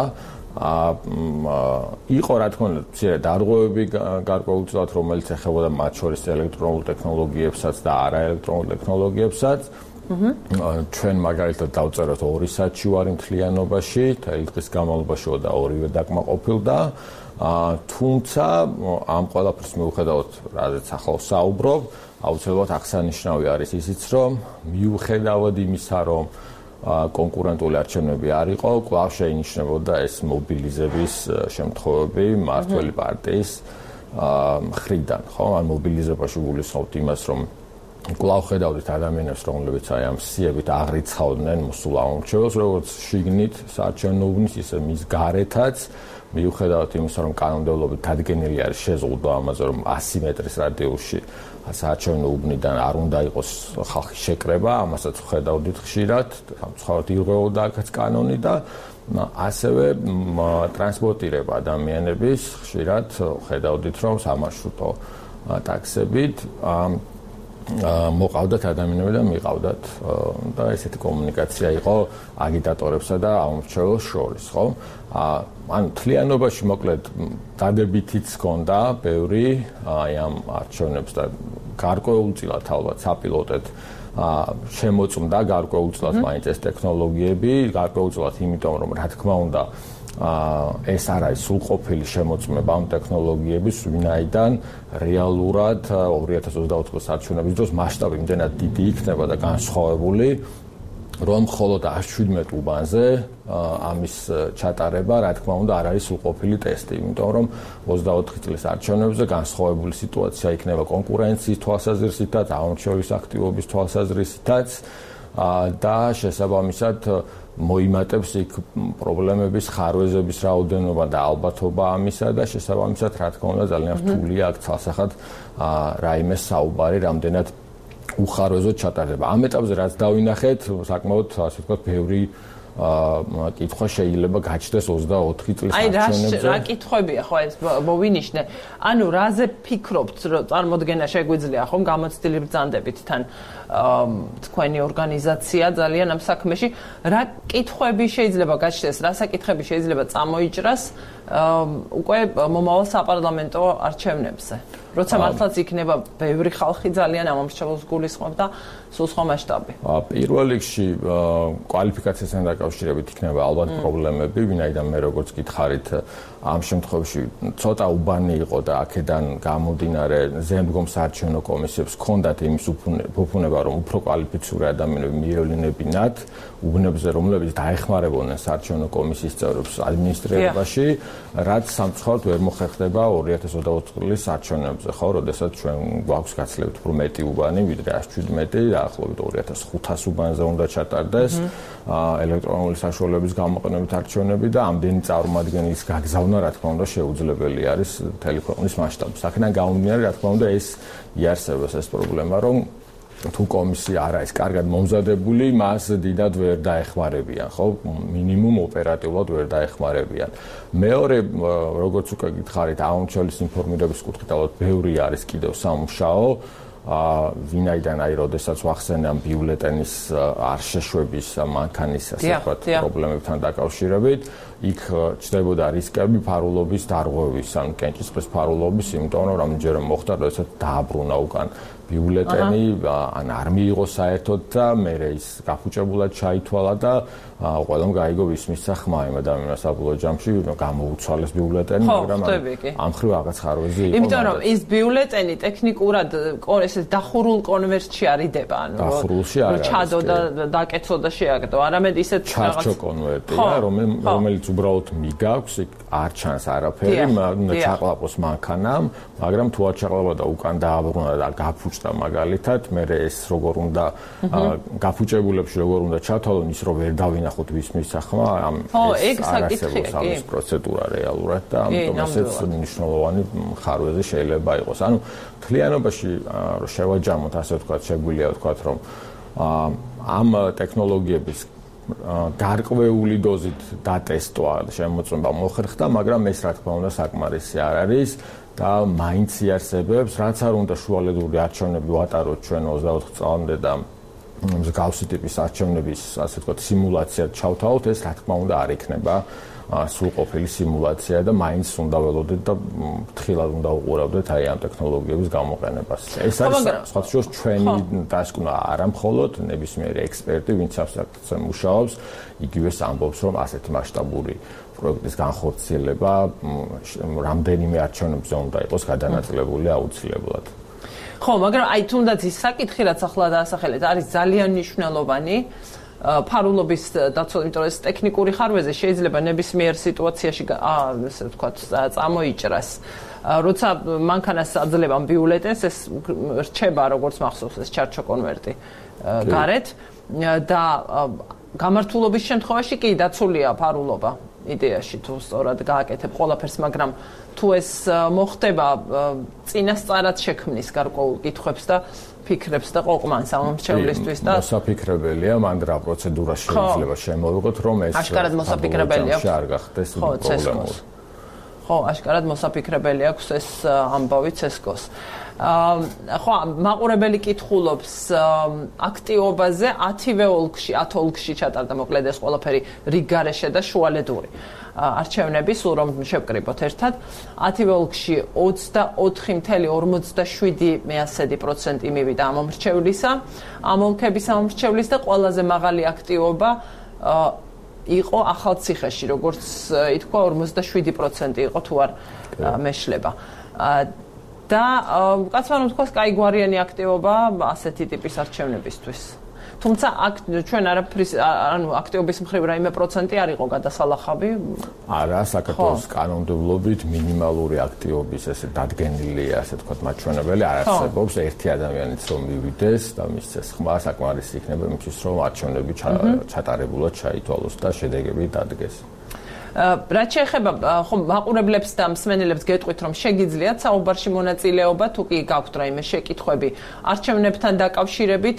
იყო რა თქმა უნდა მცირე დარღვევები გარკვეულწილად, რომელიც ეხებოდა მათ შორის ელექტრონულ ტექნოლოგიებსაც და არაელექტრონულ ტექნოლოგიებსაც. ჩვენ მაგალითად დავწეროთ 2 საათში ვარ მთლიანობაში, თელი დღის განმავლობაში და ორივე დაკმაყოფილდა. თუმცა ამ ყველაფრის მიუხედავად, რაზეც ახლა საუბრობ, აუცილებლად აღსანიშნავი არის ისიც, რომ მიუხედავად იმისა, რომ კონკურენტული არჩევნები არ იყო, კვლავ შეინიშნებოდა ეს მობილიზების შემთხვევები მმართველი პარტიის მხრიდან, ხო? ან მობილიზებაში გულისხმობთ იმას, რომ კვლავ ხედავდით ადამიანებს, რომლებიც აი ამ სიებით აღრიცხავდნენ მოსულ ამორჩეველს, როგორც შიგნით საარჩევნო უბნის, ისე მის გარეთაც, მიუხედავად იმისა, რომ კანონმდებლობით დადგენილი არის შეზღუდვა ამაზე, რომ 100 მეტრის რადიუსში საარჩევნო უბნიდან არ უნდა იყოს ხალხის შეკრება, ამასაც ხედავდით ხშირად, სამწუხაროდ ირღვეოდა აქაც კანონი და ასევე ტრანსპორტირება ადამიანების ხშირად ხედავდით, რომ სამარშრუტო ტაქსებით მოყავდათ ადამიანები და მიყავდათ და ესეთი კომუნიკაცია იყო აგიტატორებსა და ამორჩეველს შორის, ხო? ან თლიანობაში მოკლედ დადებითიც ჰქონდა ბევრი აი ამ არჩევნებს და გარკვეულწილად ალბათ საპილოტეთ შემოწმდა გარკვეულწილად მაინც ეს ტექნოლოგიები, გარკვეულწილად იმიტომ რომ რა თქმა უნდა ეს არ არის სრულყოფილი შემოწმება ამ ტექნოლოგიების, ვინაიდან რეალურად 2024 წლის არჩევნების დროს მასშტაბი იმდენად დიდი იქნება და განსხვავებული, რომ მხოლოდ 117 უბანზე ამის ჩატარება, რა თქმა უნდა, არ არის სრულყოფილი ტესტი, იმიტომ რომ 24 წლის არჩევნებზე განსხვავებული სიტუაცია იქნება კონკურენციის თვალსაზრისითაც, ამორჩეველის აქტივობის თვალსაზრისითაც და შესაბამისად მოიმატებს იქ პრობლემების, ხარვეზების რაოდენობა და ალბათობა ამისა და შესაბამისად, რა თქმა უნდა, ძალიან რთულია აქ ცალსახად რაიმე საუბარი, რამდენად უხარვეზოდ ჩატარდება. ამ ეტაპზე რაც დავინახეთ, საკმაოდ, ასე ვთქვათ, ბევრი კითხვა შეიძლება გაჩნდეს 24 წლის არჩევნებზე. აი, რა კითხვებია ხო ეს მოვინიშნე? ანუ რაზე ფიქრობთ, რომ წარმოდგენა შეგვიძლია ხომ გამოცდილი ბრძანდებით თან თქვენი ორგანიზაცია ძალიან ამ საქმეში, რა კითხვები შეიძლება გაჩნდეს, რა საკითხები შეიძლება წამოიჭრას უკვე მომავალ საპარლამენტო არჩევნებზე? როცა მართლაც იქნება ბევრი ხალხი ძალიან ამორჩეველს გულისხმობ და სულ სხვა მასშტაბი. პირველ რიგში კვალიფიკაციასთან დაკავშირებით იქნება ალბათ პრობლემები, ვინაიდან მე როგორც გითხარით, ამ შემთხვევაში ცოტა უბანი იყო და აქედან გამომდინარე ზემდგომ საარჩევნო კომისიებს ჰქონდათ იმის უფუნება, რომ უფრო კვალიფიციური ადამიანები მიევლინებინათ უბნებზე, რომლებიც დაეხმარებოდნენ საარჩევნო კომისიის წევრებს ადმინისტრირებაში, რაც სამწუხაროდ ვერ მოხერხდება 2024 წლის არჩევნებზე, ხო, როდესაც ჩვენ გვაქვს გაცილებით უფრო მეტი უბანი, ვიდრე 117, დაახლოებით 2500 უბანზე უნდა ჩატარდეს ელექტრონული საშუალებების გამოყენებით არჩევნები და ამდენი წარმომადგენლის გაგზავნა, რა თქმა უნდა, შეუძლებელი არის მთელი ქვეყნის მასშტაბით. აქედან გამომდინარე, რა თქმა უნდა, ეს იარსებობს ეს პრობლემა, რომ თუ კომისია არ არის კარგად მომზადებული, მას დიდად ვერ დაეხმარებიან, ხო? მინიმუმ ოპერატიულად ვერ დაეხმარებიან. მეორე, როგორც უკვე გითხარით, ამორჩეველის ინფორმირების კუთხით ალბათ ბევრი არის კიდევ სამუშაო. ვინაიდან აი როდესაც ვახსენე ამ ბიულეტენის არ შეშვების მანქანის ასე ვთქვათ პრობლემებთან დაკავშირებით, იქ ჩნდებოდა რისკები ფარულობის დარღვევის, ან კენჭისყრის ფარულობის, იმიტომ რომ რამდენჯერ მოხდა, როდესაც დააბრუნა უკან ბიულეტენი, ან არ მიიღო საერთოდ და მერე ის გაფუჭებულად ჩაითვალა და ყველამ გაიგო ისმის ხმა იმ ადამიანს საბოლოო ჯამში გამოუცვალეს ბიულეტენი, მაგრამ ამ მხრივ რაღაც ხარვეზი იყო. იმიტომ რომ ის ბიულეტენი ტექნიკურად ესეთ დახურულ კონვერტში არიდება, ანუ ჩადო და დაკეცო და შეაგდო, არამედ ისეთ რაღაც ჩარჩო კონვერტია, რომელიც უბრალოდ მიგაქვს, იქ არ ჩანს არაფერი, უნდა ჩაყლაპოს მანქანამ, მაგრამ თუ არ ჩაყლაპა და უკან დააბრუნა და გაფუჭდა მაგალითად, მერე ეს როგორ უნდა გაფუჭებულებში როგორ უნდა ჩათვალონ, ის რომ ვერ დავინახოთ ვისმის სახმა, ეს არასწორია ეს პროცედურა რეალურად და ამიტომ ესეც მნიშვნელოვანი ხარვეზი შეიძლება იყოს. ანუ თლიანობაში რომ შევაჯამოთ, ასე ვთქვათ, შეგვიძლია ვთქვათ, რომ ამ ტექნოლოგიების გარკვეული დოზით დატესტვა, შემოწმება მოხერხდა, მაგრამ ეს რა თქმა უნდა საკმარისი არ არის და მაინც იარსებებს, რაც არ უნდა შუალედური არჩევნები ვატაროთ ჩვენ 24 წლამდე და მსგავსი ტიპის არჩევნების, ასე ვთქვათ, სიმულაციად ჩავთავოთ, ეს რა თქმა უნდა არ იქნება სრულყოფილი სიმულაცია და მაინც უნდა ველოდეთ და ფრთხილად უნდა უყურავდეთ აი ამ ტექნოლოგიების გამოყენებას. ეს არის სხვა შორის ჩვენი დასკვნა არა მხოლოდ ნებისმიერი ექსპერტი, ვინც ამ საკითხზე მუშაობს, იგივეს ამბობს, რომ ასეთი მასშტაბური პროექტის განხორციელება რამდენიმე არჩევნებზე უნდა იყოს გადანაწილებული აუცილებლად. ხო, მაგრამ აი თუნდაც ის საკითხი, რაც ახლა დაასახელეთ, არის ძალიან მნიშვნელოვანი. ფარულობის დაცვა, იმიტომ რომ ეს ტექნიკური ხარვეზე შეიძლება ნებისმიერ სიტუაციაში, ასე ვთქვათ, წამოიჭრას. როცა მანქანას აძლევენ ბიულეტენს, ეს რჩება, როგორც მახსოვს, ეს ჩარჩო კონვერტი გარეთ და გამართულობის შემთხვევაში კი დაცულია ფარულობა იდეაში თუ სწორად გააკეთებ ყველაფერს, მაგრამ თუ ეს მოხდება წინასწარად შექმნის გარკვეულ კითხვებს და ფიქრებს და ყოფმანს ამომრჩევლისთვის და მოსაფიქრებელია, მან რა პროცედურა შეიძლება შემოვიღოთ, რომ ეს აშკარად მოსაფიქრებელი აქვს. არ გახდეს პრობლემური. ხო, აშკარად მოსაფიქრებელი აქვს ეს ამბავი CESCO-ს. ხო, მაყურებელი კითხულობს აქტიობაზე 10-ვე ოლქში, 10 ოლქში ჩატარდა მოკლედ ეს ყველაფერი რიგგარეშე და შუალედური არჩევნები, სულ რომ შევკრიბოთ ერთად. 10-ვე ოლქში 24.47% მივიდა ამომრჩევლისა, ამ ოლქების ამომრჩევლის და ყველაზე მაღალი აქტიობა იყო ახალციხეში, როგორც ითქვა 47% იყო თუ არ მეშლება. და კაცმა რომ თქვას, კაიგვარიანი აქტიობა ასეთი ტიპის არჩევნებისთვის. თუმცა აქ ჩვენ არაფრის, ანუ აქტიობის მხრივ რაიმე პროცენტი არ იყო გადასალახავი. არა, საქართველოს კანონმდებლობით მინიმალური აქტიობის ესე დადგენილია, ასე ვთქვათ, მაჩვენებელი არ არსებობს. ერთი ადამიანიც რომ მივიდეს და მისცეს ხმა, საკმარისი იქნება იმისთვის, რომ არჩევნები ჩატარებულად ჩაითვალოს და შედეგები დადგეს. რაც შეეხება ხომ მაყურებლებს და მსმენელებს გეტყვით, რომ შეგიძლიათ საუბარში მონაწილეობა, თუ კი გაქვთ რაიმე შეკითხვები არჩევნებთან დაკავშირებით,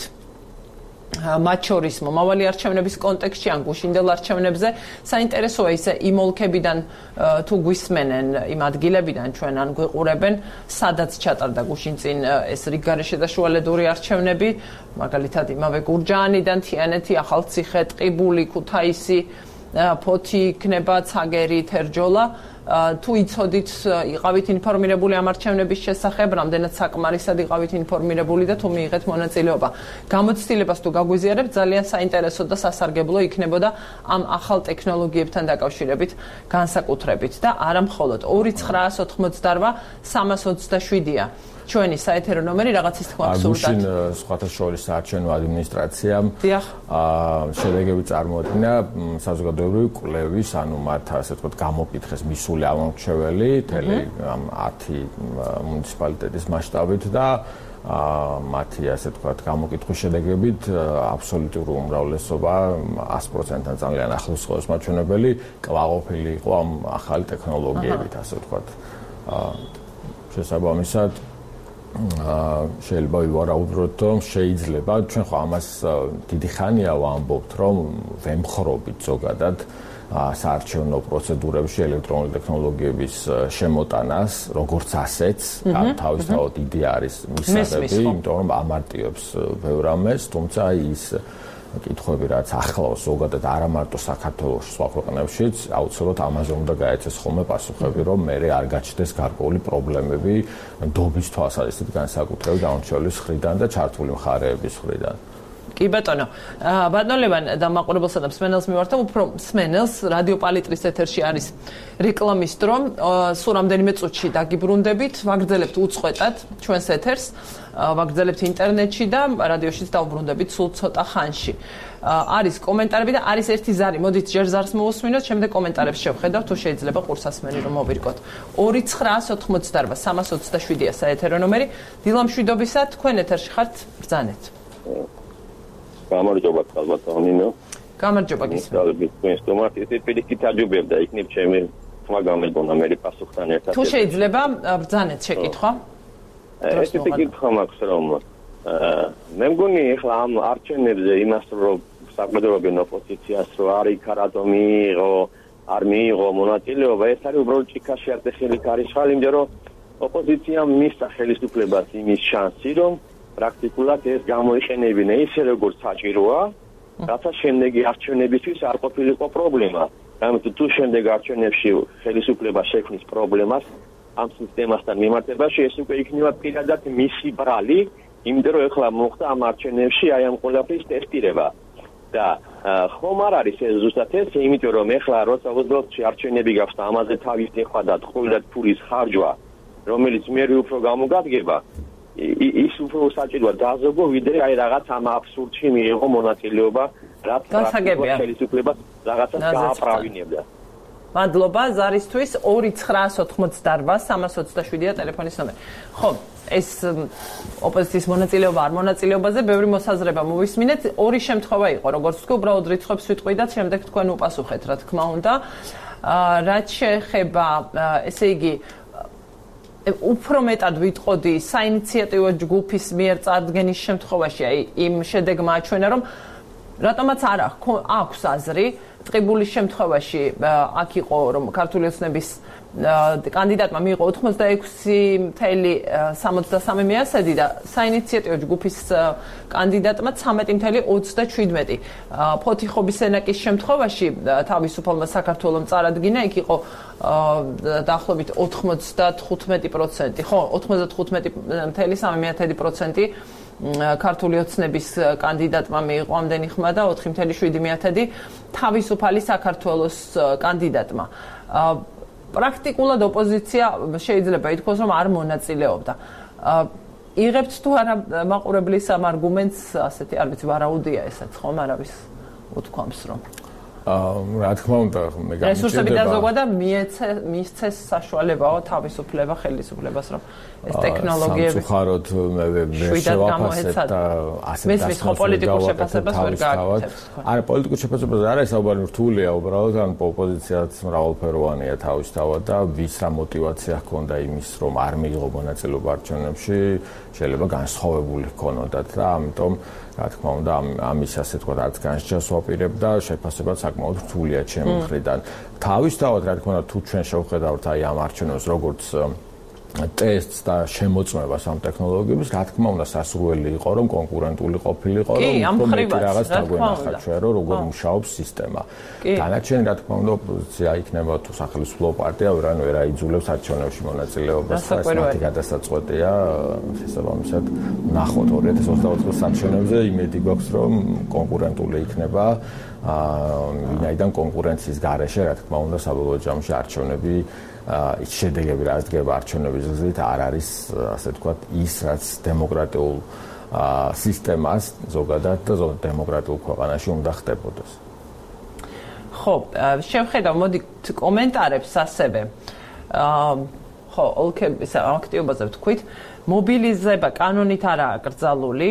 მათ შორის მომავალი არჩევნების კონტექსტში ან გუშინდელ არჩევნებზე, საინტერესოა ისე იმ ოლქებიდან თუ გვისმენენ, იმ ადგილებიდან ჩვენ ან გვიყურებენ, სადაც ჩატარდა გუშინ წინ ეს რიგგარეშე და შუალედური არჩევნები, მაგალითად იმავე გურჯაანიდან, თიანეთი, ახალციხე, ტყიბული, ქუთაისი, ფოთი იქნება, ცაგერი, თერჯოლა. თუ იცოდით, იყავით ინფორმირებული ამ არჩევნების შესახებ, რამდენად საკმარისად იყავით ინფორმირებული და თუ მიიღეთ მონაწილეობა. გამოცდილებას თუ გაგვიზიარებთ, ძალიან საინტერესო და სასარგებლო იქნებოდა ამ ახალ ტექნოლოგიებთან დაკავშირებით განსაკუთრებით და არა მხოლოდ 2988 327-ია. ჩვენი საეთერო ნომერი რაღაცის თქმა გსურდათ. გუშინ სხვათა შორის საარჩევნო ადმინისტრაციამ შედეგები წარმოადგინა საზოგადოებრივი კვლევის, ანუ მათ ასე ვთქვათ გამოკითხეს მისული ამომრჩეველი თელი ამ 10 მუნიციპალიტეტის მასშტაბით და მათი ასე ვთქვათ გამოკითხვის შედეგებით აბსოლუტური უმრავლესობა 100%-თან ძალიან ახლოს ყავს მაჩვენებელი კვლავყოფილი იყო ამ ახალი ტექნოლოგიებით, ასე ვთქვათ. შესაბამისად შეიძლება ვივარაუდოთ, რომ შეიძლება ჩვენ ხო ამას დიდი ხანია ვამბობთ, რომ ვემხრობით ზოგადად საარჩევნო პროცედურებში ელექტრონული ტექნოლოგიების შემოტანას, როგორც ასეთს, თავისთავად იდეა არის მისაღები, იმიტომ რომ ამარტივებს ბევრ ამას, თუმცა ის კითხვები, რაც ახლავს ზოგადად არა მარტო საქართველოში, სხვა ქვეყნებშიც, აუცილებლად ამაზე უნდა გაეცეს ხოლმე პასუხები, რომ მე არ გაჩნდეს გარკვეული პრობლემები დობის თვალსაზრისით განსაკუთრებით დამორჩეულის მხრიდან და ჩართული მხარეების მხრიდან. კი ბატონო, ბატონლებან და მაყურებელსა და მსმენელს მივართავ, უფრო მსმენელს რადიო პალიტრის ეთერში არის რეკლამის დრო, სულ რამდენიმე წუთში დაგიბრუნდებით, ვაგრძელებთ უწყვეტად ჩვენს ეთერს, ვაგრძელებთ ინტერნეტში და რადიოშიც დავბრუნდებით სულ ცოტა ხანში. არის კომენტარები და არის ერთი ზარი, მოდით ჯერ ზარს მოვუსმინოთ, შემდეგ კომენტარებს შევხედავთ, თუ შეიძლება ყურსასმენი რომ მოვირკოთ. 2988 327-ია საეთერო ნომერი, დილამშვიდობისა, თქვენ ეთერში ხართ, ბრძანეთ. გამარჯობა ბატონო. გამარჯობა გისმენთ. თქვენ სტუმართ ისეთ პირიქით აჯობებდა იქნებ ჩემი თმა გამეგონა მე პასუხთან ერთად. თუ შეიძლება ბრძანეთ შეკითხვა. ესეთი კითხვა მაქვს რომ მე მგონი ახლა ამ არჩევნებზე იმას რომ საყდრობენ ოპოზიციას რომ არ იქარადო მიიღო, არ მიიღო მონაწილეობა, ეს არის უბრალოდ ჭიქაში არტეხილი ქარიშხალი, იმიტომ რომ ოპოზიციამ მისცა ხელისუფლებას იმის შანსი რომ პრაქტიკულად ეს გამოიყენებინა ისე როგორც საჭიროა, რათა შემდეგი არჩევნებისთვის არ ყოფილიყო პრობლემა. ამიტომ თუ შემდეგ არჩევნებში ხელისუფლება შექმნის პრობლემას ამ სისტემასთან მიმართებაში, ეს უკვე იქნება პირადად მისი ბრალი, იმიტომ რომ ეხლა მოხდა ამ არჩევნებში აი ამ ყველაფრის ტესტირება. და ხომ არ არის ეს ზუსტად ეს, იმიტომ რომ ეხლა როცა უბრალოდ არჩევნები გაქვს და ამაზე თავის ეხვა და თხოვნად ფულის ხარჯვა, რომელიც მე უფრო გამოგადგება, ის უფრო საჭიროა დაზოგო, ვიდრე აი რაღაც ამ აბსურდში მიიღო მონაწილეობა, რაც ხელისუფლებას რაღაცას გააправინებდა. მადლობა ზარისთვის 2988327-327-ია ტელეფონის ნომერი. ხო, ეს ოპოზიციის მონაწილეობა არ მონაწილეობაზე ბევრი მოსაზრება მოვისმინეთ. ორი შემთხვევა იყო, როგორც თქვი, უბრალოდ რიცხვებს ვიტყვი და შემდეგ თქვენ უპასუხეთ, რა თქმა უნდა. რაც შეეხება, ესე იგი, უფრო მეტად ვიტყოდი საინიციატივო ჯგუფის მიერ წარდგენის შემთხვევაში, აი იმ შედეგმა აჩვენა, რომ რატომაც არ აქვს აზრი ტყიბულის შემთხვევაში აქ იყო რომ ქართული ოცნების კანდიდატმა მიიღო 86.73 მიასადი და საინიციატივო ჯგუფის კანდიდატმა 13.37. ფოთიხობის სენაკის შემთხვევაში თავისუფალმა საქართველოს წარადგინა, იქ იყო დაახლოებით 95%, ხო, 95.3% ქართული ოცნების კანდიდატმა მიიღო ამდენი ხმა და 4.7% თავისუფალი საქართველოს კანდიდატმა. პრაქტიკულად ოპოზიცია შეიძლება ითქვას, რომ არ მონაწილეობდა. იღებთ თუ არა მაყურებლის ამ არგუმენტს, ასეთი არ ვიცი, ვარაუდია ესაც, ხომ არავის უთქვამს, რომ რა თქმა უნდა, მე გამიჩნდება რესურსები დაზოგვა და მისცეს საშუალებაო თავისუფლება ხელისუფლებას, რომ ეს ტექნოლოგიები სამწუხაროდ მე ვერ შევაფასებ და ასე დასწრებს პოლიტიკურ შეფასებას ვერ გააკეთებს. არა, პოლიტიკურ შეფასებას არ არის საუბარი, რთულია უბრალოდ, ან ოპოზიციაც მრავალფეროვანია თავისთავად და ვის რა мотиваცია ჰქონდა იმის, რომ არ მიიღო მონაწილეობა არჩევნებში, შეიძლება განსხვავებული ჰქონოდათ და ამიტომ რა თქმა უნდა ამის ასე თქვა რაც განსჯას ვაპირებ და შეფასებაც საკმაოდ რთულია ჩემი მხრიდან. თავისთავად რა თქმა უნდა თუ ჩვენ შევხედავთ აი ამ არჩევნებს როგორც ტესტს და შემოწმებას ამ ტექნოლოგიების, რა თქმა უნდა სასურველი იყო რომ კონკურენტული ყოფილიყო, რომ მეტი რაღაც დაგვენახა ჩვენ რომ როგორ მუშაობს სისტემა. დანარჩენი რა თქმა უნდა ოპოზიცია იქნება თუ სახელმწიფო პარტია ვერ აიძულებს არჩევნებში მონაწილეობას და ეს მათი გადასაწყვეტია შესაბამისად ნახოთ 2024 წლის არჩევნებზე იმედი გვაქვს რომ კონკურენტული იქნება ვინაიდან კონკურენციის გარეშე რა თქმა უნდა საბოლოო ჯამში არჩევნები ის შედეგები რაც დგება არჩევნების გზით არ არის ასე ვთქვათ ის რაც დემოკრატიულ სისტემას ზოგადად და დემოკრატიულ ქვეყანაში უნდა ხდებოდეს. ხო, შევხედავ მოდით კომენტარებს ასევე. ხო, ოლქების აქტივობაზე ვთქვით, მობილიზება კანონით არაა კრძალული.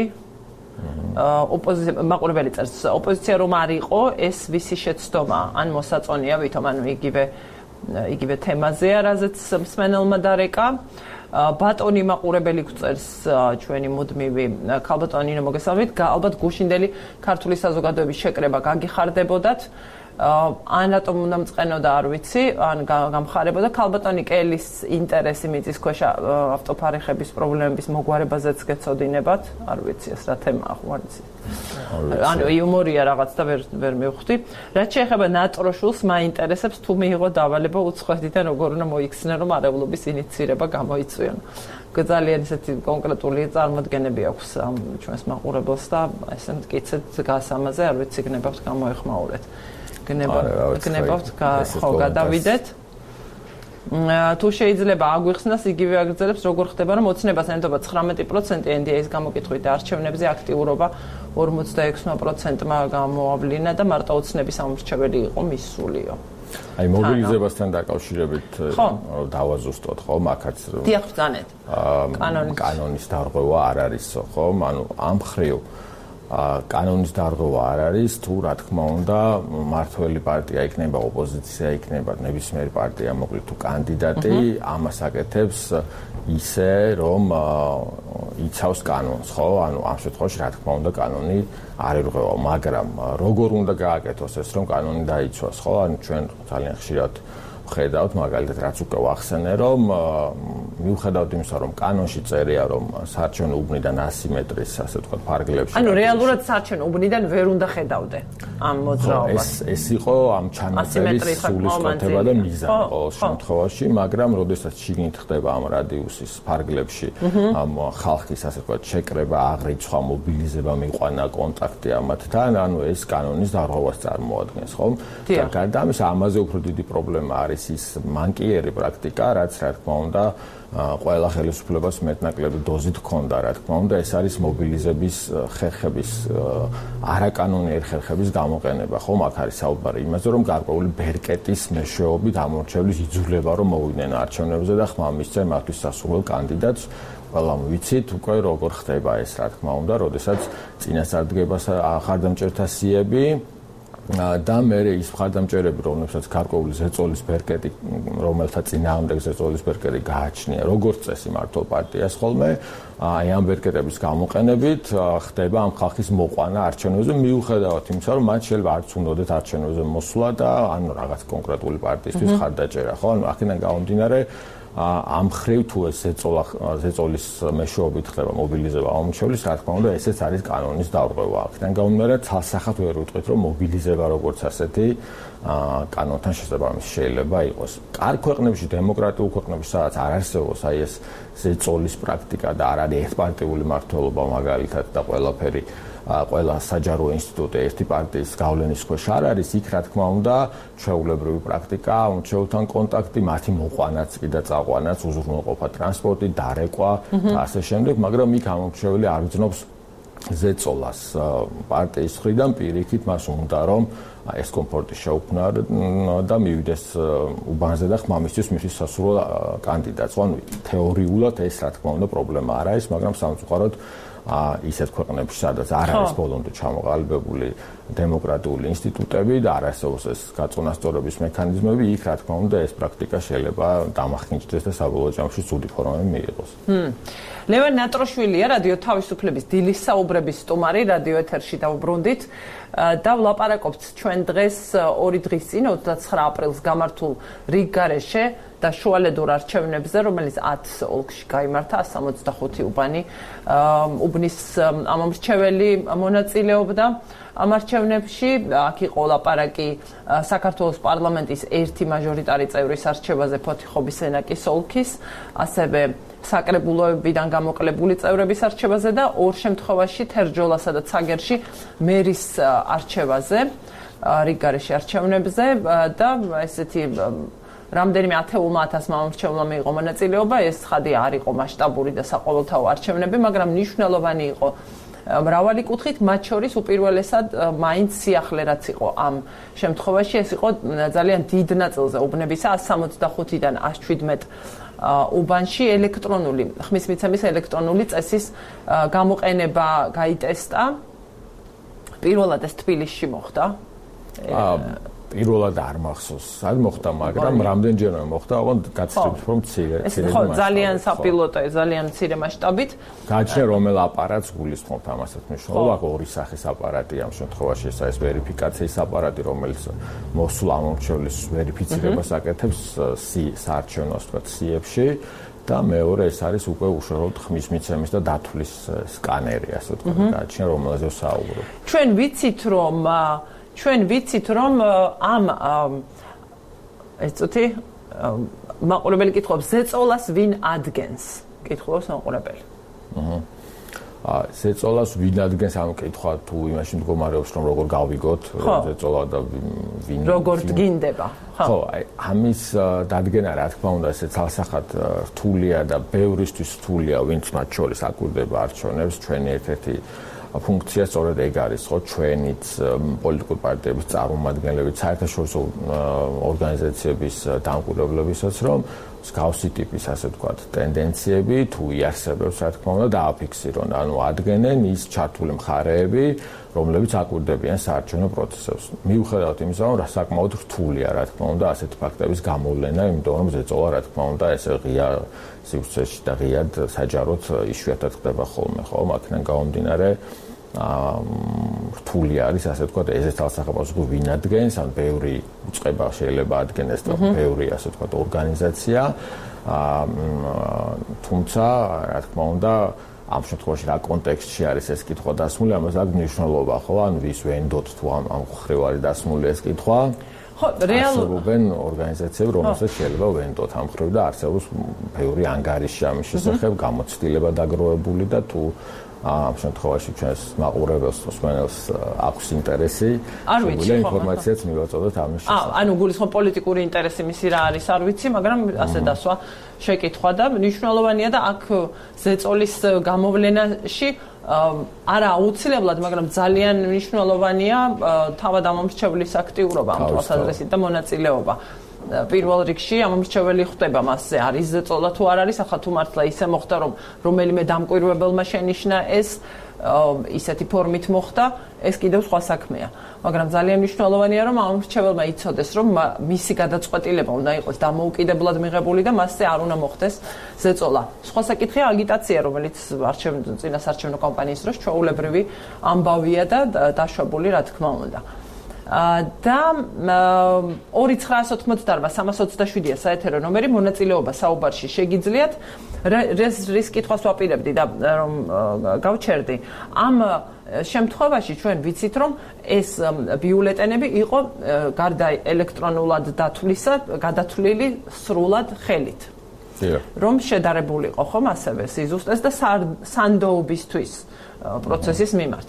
ოპოზიცია მაყურებელი წერს, ოპოზიცია რომ არ იყო, ეს ვისი შეცდომა ან მოსაწონია, ვითომ ანუ იგივე თემაზეა, რაზეც მსმენელმა დარეკა. ბატონი მაყურებელი გვწერს ჩვენი მუდმივი ქალბატონი მოგესალმებით, ალბათ გუშინდელი ქართული საზოგადოების შეკრება გაგიხარდებოდათ. ან რატომ უნდა მწყენოდა არ ვიცი, ან გამხარებოდა ქალბატონი კელის ინტერესი მიწისქვეშა ავტოფარეხების პრობლემების მოგვარებაზეც გეცოდინებათ, არ ვიცი ეს რა თემაა, ხო არ ვიცი. ანუ იუმორია რაღაც და ვერ მივხვდი. რაც შეეხება ნატროშულს, მაინტერესებს თუ მიიღო დავალება უცხოეთიდან როგორ უნდა მოიქცნენ, რომ არეულობის ინიციირება გამოიწვიონ. ძალიან ისეთი კონკრეტული წარმოდგენები აქვს ამ ჩვენს მაყურებელს და ესე მტკიცედ გასამაზე არ ვიცი გნებავთ გამოეხმაურეთ. გნებავთ ხო გადავიდეთ. თუ შეიძლება აგვიხსნას იგივე აგრძელებს როგორ ხდება რომ ოცნებას ემთობა 19% NDA-ის გამოკითხვით არჩევნებზე აქტიურობა 46%-მა გამოავლინა და მარტო ოცნების ამორჩეველი იყო მისულიო. აი მობილიზებასთან დაკავშირებით დავაზუსტოთ ხო მაგაც დიახ ბრძანეთ. კანონის დარღვევა არ არისო ხო? ანუ ამ ხრივ კანონის დარღვევა არ არის თუ რა თქმა უნდა მართველი პარტია იქნება ოპოზიცია იქნება ნებისმიერი პარტია მოკლედ თუ კანდიდატი ამას აკეთებს ისე რომ იცავს კანონს ხო ანუ ამ შემთხვევაში რა თქმა უნდა კანონი არ ერღვევა მაგრამ როგორ უნდა გააკეთოს ეს რომ კანონი დაიცვას ხო ანუ ჩვენ ძალიან ხშირად ვხედავთ მაგალითად რაც უკვე ვახსენე რომ მიუხედავად იმისა რომ კანონში წერია რომ საარჩევნო უბნიდან ასიმეტრის ასე ვთქვათ ფარგლებში ანუ რეალურად საარჩევნო უბნიდან ვერ უნდა ხედავდე ამ მოძრაობას ეს იყო ამ ჩანაწერის სულისკვეთება და მიზანი ყოველ შემთხვევაში მაგრამ როდესაც შიგნით ხდება ამ რადიუსის ფარგლებში ამ ხალხის ასე ვთქვათ შეკრება აღრიცხვა მობილიზება მიყვანა კონტაქტი ამათთან ანუ ეს კანონის დარღვევას წარმოადგენს ხომ და გარდა ამისა ამაზე უფრო დიდი პრობლემა არის ის მანკიერი პრაქტიკა რაც რა თქმა უნდა ყველა ხელისუფლებას მეტნაკლები დოზით ჰქონდა რა თქმა უნდა ეს არის მობილიზების ხერხების არაკანონიერი ხერხების გამოყენება ხომ აქ არის საუბარი იმაზე რომ გარკვეული ბერკეტის მეშვეობით ამორჩევლის იძულება რომ მოვიდნენ არჩევნებზე და ხმა მისცენ მათთვის სასურველ კანდიდატს ყველამ ვიცით უკვე როგორ ხდება ეს რა თქმა უნდა როდესაც წინასწარ დგება ხარდამჭერთა სიები და მე ის მხარდამჭერები რომელსაც გარკვეული ზეწოლის ბერკეტი რომელთა წინააღმდეგ ზეწოლის ბერკეტი გააჩნია როგორც წესი მართლ პარტიას ხოლმე აი ამ ბერკეტების გამოყენებით ხდება ამ ხალხის მოყვანა არჩევნებზე მიუხედავად იმისა რომ მათ შეიძლება არც უნდათ არჩევნებზე მოსვლა და ანუ რაღაც კონკრეტული პარტიისთვის ხარდაჭერა ხო ანუ აქედან გამომდინარე ამ ხრივ თუ ეს ზეწოლის მეშვეობით ხდება მობილიზება ამომრჩევლის რა თქმა უნდა ესეც არის კანონის დარღვევა აქედან გამომდინარე ცალსახად ვერ ვიტყვით რომ მობილიზება როგორც ასეთი კანონთან შესაბამისი შეიძლება იყოს კარგ ქვეყნებში დემოკრატიულ ქვეყნებში სადაც არ არსებობს აი ეს ზეწოლის პრაქტიკა და არ არის ერთპარტიული მმართველობა მაგალითად და ყველაფერი ყველა საჯარო ინსტიტუტი ერთი პარტიის გავლენის ქვეშ არ არის იქ რა თქმა უნდა ჩვეულებრივი პრაქტიკა უმრჩეველთან კონტაქტი მათი მოყვანაც კი და წაყვანაც უზრუნველყოფა ტრანსპორტი დარეკვა და ასე შემდეგ მაგრამ იქ ამომრჩეველი არ ვძნობს ზეწოლას პარტიის მხრიდან პირიქით მას უნდა რომ ეს კომფორტი შეუქმნა და მივიდეს უბანზე და ხმამისთვის მისთვის სასურველ კანდიდატს ანუ თეორიულად ეს რა თქმა უნდა პრობლემა არ არის მაგრამ სამწუხაროდ ისეთ ქვეყნებში სადაც არ არის ბოლომდე ჩამოყალიბებული დემოკრატიული ინსტიტუტები და არ არსებობს ეს გაწონასწორების მექანიზმები იქ რა თქმა უნდა ეს პრაქტიკა შეიძლება დამახინჯდეს და საბოლოო ჯამში ცუდი ფორმები მიიღოს. ლევან ნატროშვილია რადიო თავისუფლების დილის საუბრების სტუმარი რადიო ეთერში დავუბრუნდით და ვლაპარაკობთ ჩვენ დღეს 2 დღის წინ 29 აპრილს გამართულ რიგ გარეშე და შუალედურ არჩევნებზე, რომელიც 10 ოლქში გაიმართა 165 უბნის ამომრჩეველი მონაწილეობდა ამ არჩევნებში. აქ იყო ლაპარაკი საქართველოს პარლამენტის ერთი მაჟორიტარი წევრის არჩევაზე ფოთიხობის სენაკის ოლქის, ასევე საკრებულოებიდან გამოკლებული წევრების არჩევაზე და ორ შემთხვევაში თერჯოლასა და ცაგერში მერის არჩევაზე, რიგ გარეშე არჩევნებზე და ესეთი რამდენიმე ათეულმა ათასმა მომრჩეველმა მიიღო მონაწილეობა. ეს ცხადია არ იყო მასშტაბური და საყოველთაო არჩევნები, მაგრამ მნიშვნელოვანი იყო მრავალი კუთხით, მათ შორის უპირველესად მაინც სიახლე რაც იყო ამ შემთხვევაში, ეს იყო ძალიან დიდ ნაწილზე უბნებისა 165-დან 117 უბანში ელექტრონული ხმის მიცემის ელექტრონული წესის გამოყენება გაიტესტა. პირველად ეს თბილისში მოხდა. პირველად არ მახსოვს, არ მოხდა, მაგრამ რამდენჯერმე მოხდა, ოღონდ გაცნობთ რომ მცირე ძალიან საპილოტო, ძალიან მცირე მასშტაბით. გაჩნია რომელ აპარატს გულისხმობთ ამასაც მნიშვნელობა, ორი სახის აპარატი ამ შემთხვევაში ეს ვერიფიკაციის აპარატი, რომელიც მოსულ ამომრჩევლის ვერიფიცირებას აკეთებს საარჩევნო სიებში და მეორე ეს არის უკვე უშუალოდ ხმის მიცემის და დათვლის სკანერი, ასე ვთქვათ, გაჩნია რომელზე ვსაუბრობ. ჩვენ ვიცით რომ ამ ეცოთი მაყურებელი კითხობს ზეწოლას ვინ ადგენს? კითხულობს მაყურებელი. ზეწოლას ვინ ადგენს ამ კითხვა თუ იმაში მდგომარეობს რომ როგორ გავიგოთ ზეწოლა და ვინ როგორ დგინდება? ხო, აი ამის დადგენა რა თქმა უნდა ესე ცალსახად რთულია და ბევრისთვის რთულია ვინც მათ შორის აკვირდება არჩევნებს ჩვენი ერთ-ერთი ფუნქცია სწორედ ეგ არის, ხო, ჩვენიც პოლიტიკური პარტიების წარმომადგენლებით, საერთაშორისო ორგანიზაციების დამკვირვებლებისაც, რომ მსგავსი ტიპის, ასე ვთქვათ, ტენდენციები თუ იარსებებს, რა თქმა უნდა, დააფიქსირონ, ანუ ადგენენ ის ჩართული მხარეები, რომლებიც აკვირდებიან საარჩევნო პროცესებს. მიუხედავად იმისა, რომ საკმაოდ რთულია, რა თქმა უნდა, ასეთი ფაქტების გამოვლენა, იმიტომ რომ ზეწოლა, რა თქმა უნდა, ესე ღია სივრცეში და ღიად საჯაროდ იშვიათად ხდება ხოლმე, ხო, აქედან გამომდინარე რთული არის, ასე ვთქვათ, ესეთ თვალსაჩინოს ვინ ადგენს, ან ბევრი უწყება შეიძლება ადგენს და ბევრი, ასე ვთქვათ, ორგანიზაცია. თუმცა, რა თქმა უნდა, ამ შემთხვევაში რა კონტექსტში არის ეს კითხვა დასმული, ამას აქვს მნიშვნელობა, ხო? ან ვის ვენდოთ თუ ამ ხრივ არის დასმული ეს კითხვა? ხო, რეალურობენ ორგანიზაციები, რომელსაც შეიძლება ვენდოთ ამ ხრივ და არსებობს ბევრი ანგარიში ამის შესახებ, გამოცდილება დაგროვებული და თუ ამ შემთხვევაში ჩვენს მაყურებელს მსმენელს აქვს ინტერესი, შეიძლება ინფორმაციაც მივაწოდოთ ამის შესახებ. ანუ გულისხმობ პოლიტიკური ინტერესი მისი რა არის, არ ვიცი, მაგრამ ასე დასვა შეკითხვა და მნიშვნელოვანია და აქ ზეწოლის გამოვლენაში არა აუცილებლად, მაგრამ ძალიან მნიშვნელოვანია თავად ამომრჩევლის აქტიურობა ამ თვალსაზრისით და მონაწილეობა. პირველ რიგში ამომრჩეველი ხვდება მასზე, არის ზეწოლა თუ არ არის, ახლა თუ მართლა ისე მოხდა, რომ რომელიმე დამკვირვებელმა შენიშნა ეს ისეთი ფორმით მოხდა, ეს კიდევ სხვა საქმეა. მაგრამ ძალიან მნიშვნელოვანია, რომ ამომრჩეველმა იცოდეს, რომ მისი გადაწყვეტილება უნდა იყოს დამოუკიდებლად მიღებული და მასზე არ უნდა მოხდეს ზეწოლა. სხვა საკითხია აგიტაცია, რომელიც წინასარჩევნო კამპანიის დროს ჩვეულებრივი ამბავია და დაშვებული, რა თქმა უნდა. და 2988-327-ია საეთერო ნომერი, მონაწილეობა საუბარში შეგიძლიათ. რის კითხვას ვაპირებდი და რომ გავჩერდი. ამ შემთხვევაში ჩვენ ვიცით, რომ ეს ბიულეტენები იყო გარდა ელექტრონულად დათვლისა, გადათვლილი სრულად ხელით. რომ შედარებული იყო ხომ ასევე სიზუსტეს და სანდოობისთვის პროცესის მიმართ.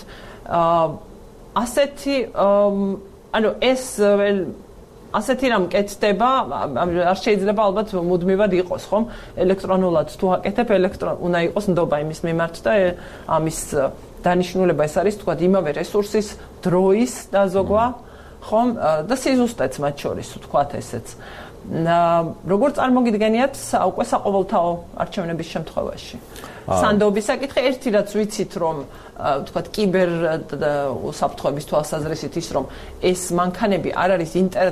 ასეთი ანუ ეს ასეთი რამ კეთდება, არ შეიძლება ალბათ მუდმივად იყოს, ხომ? ელექტრონულად თუ აკეთებ, უნდა იყოს ნდობა იმის მიმართ და ამის დანიშნულება ეს არის, თქვა, იმავე რესურსის, დროის დაზოგვა, ხომ? და სიზუსტეც მათ შორის, თქვათ ესეც. როგორ წარმოგიდგენიათ უკვე საყოველთაო არჩევნების შემთხვევაში? სანდოობის საკითხი, ერთი რაც ვიცით, რომ თქვათ კიბერ უსაფრთხოების თვალსაზრისით ის, რომ ეს მანქანები არ არის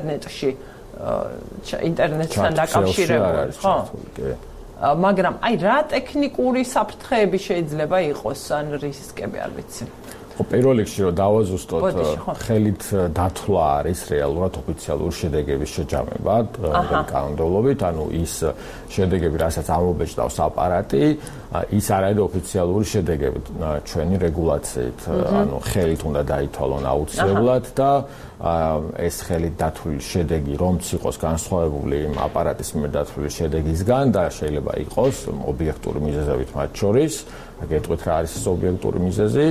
ინტერნეტთან დაკავშირებული, ხო? მაგრამ აი რა ტექნიკური საფრთხეები შეიძლება იყოს ან რისკები არ ვიცი. პირველ რიგში რომ დავაზუსტოთ, ხელით დათვლა არის რეალურად ოფიციალური შედეგების შეჯამება კანონმდებლობით, ანუ ის შედეგები, რასაც ამობეჭდავს აპარატი, ის არ არის ოფიციალური შედეგები ჩვენი რეგულაციით, ანუ ხელით უნდა დაითვალონ აუცილებლად და ეს ხელით დათვლილი შედეგი რომც იყოს განსხვავებული იმ აპარატის მიერ დათვლილი შედეგისგან და შეიძლება იყოს ობიექტური მიზეზებით მათ შორის, გეტყვით რა არის ეს ობიექტური მიზეზი,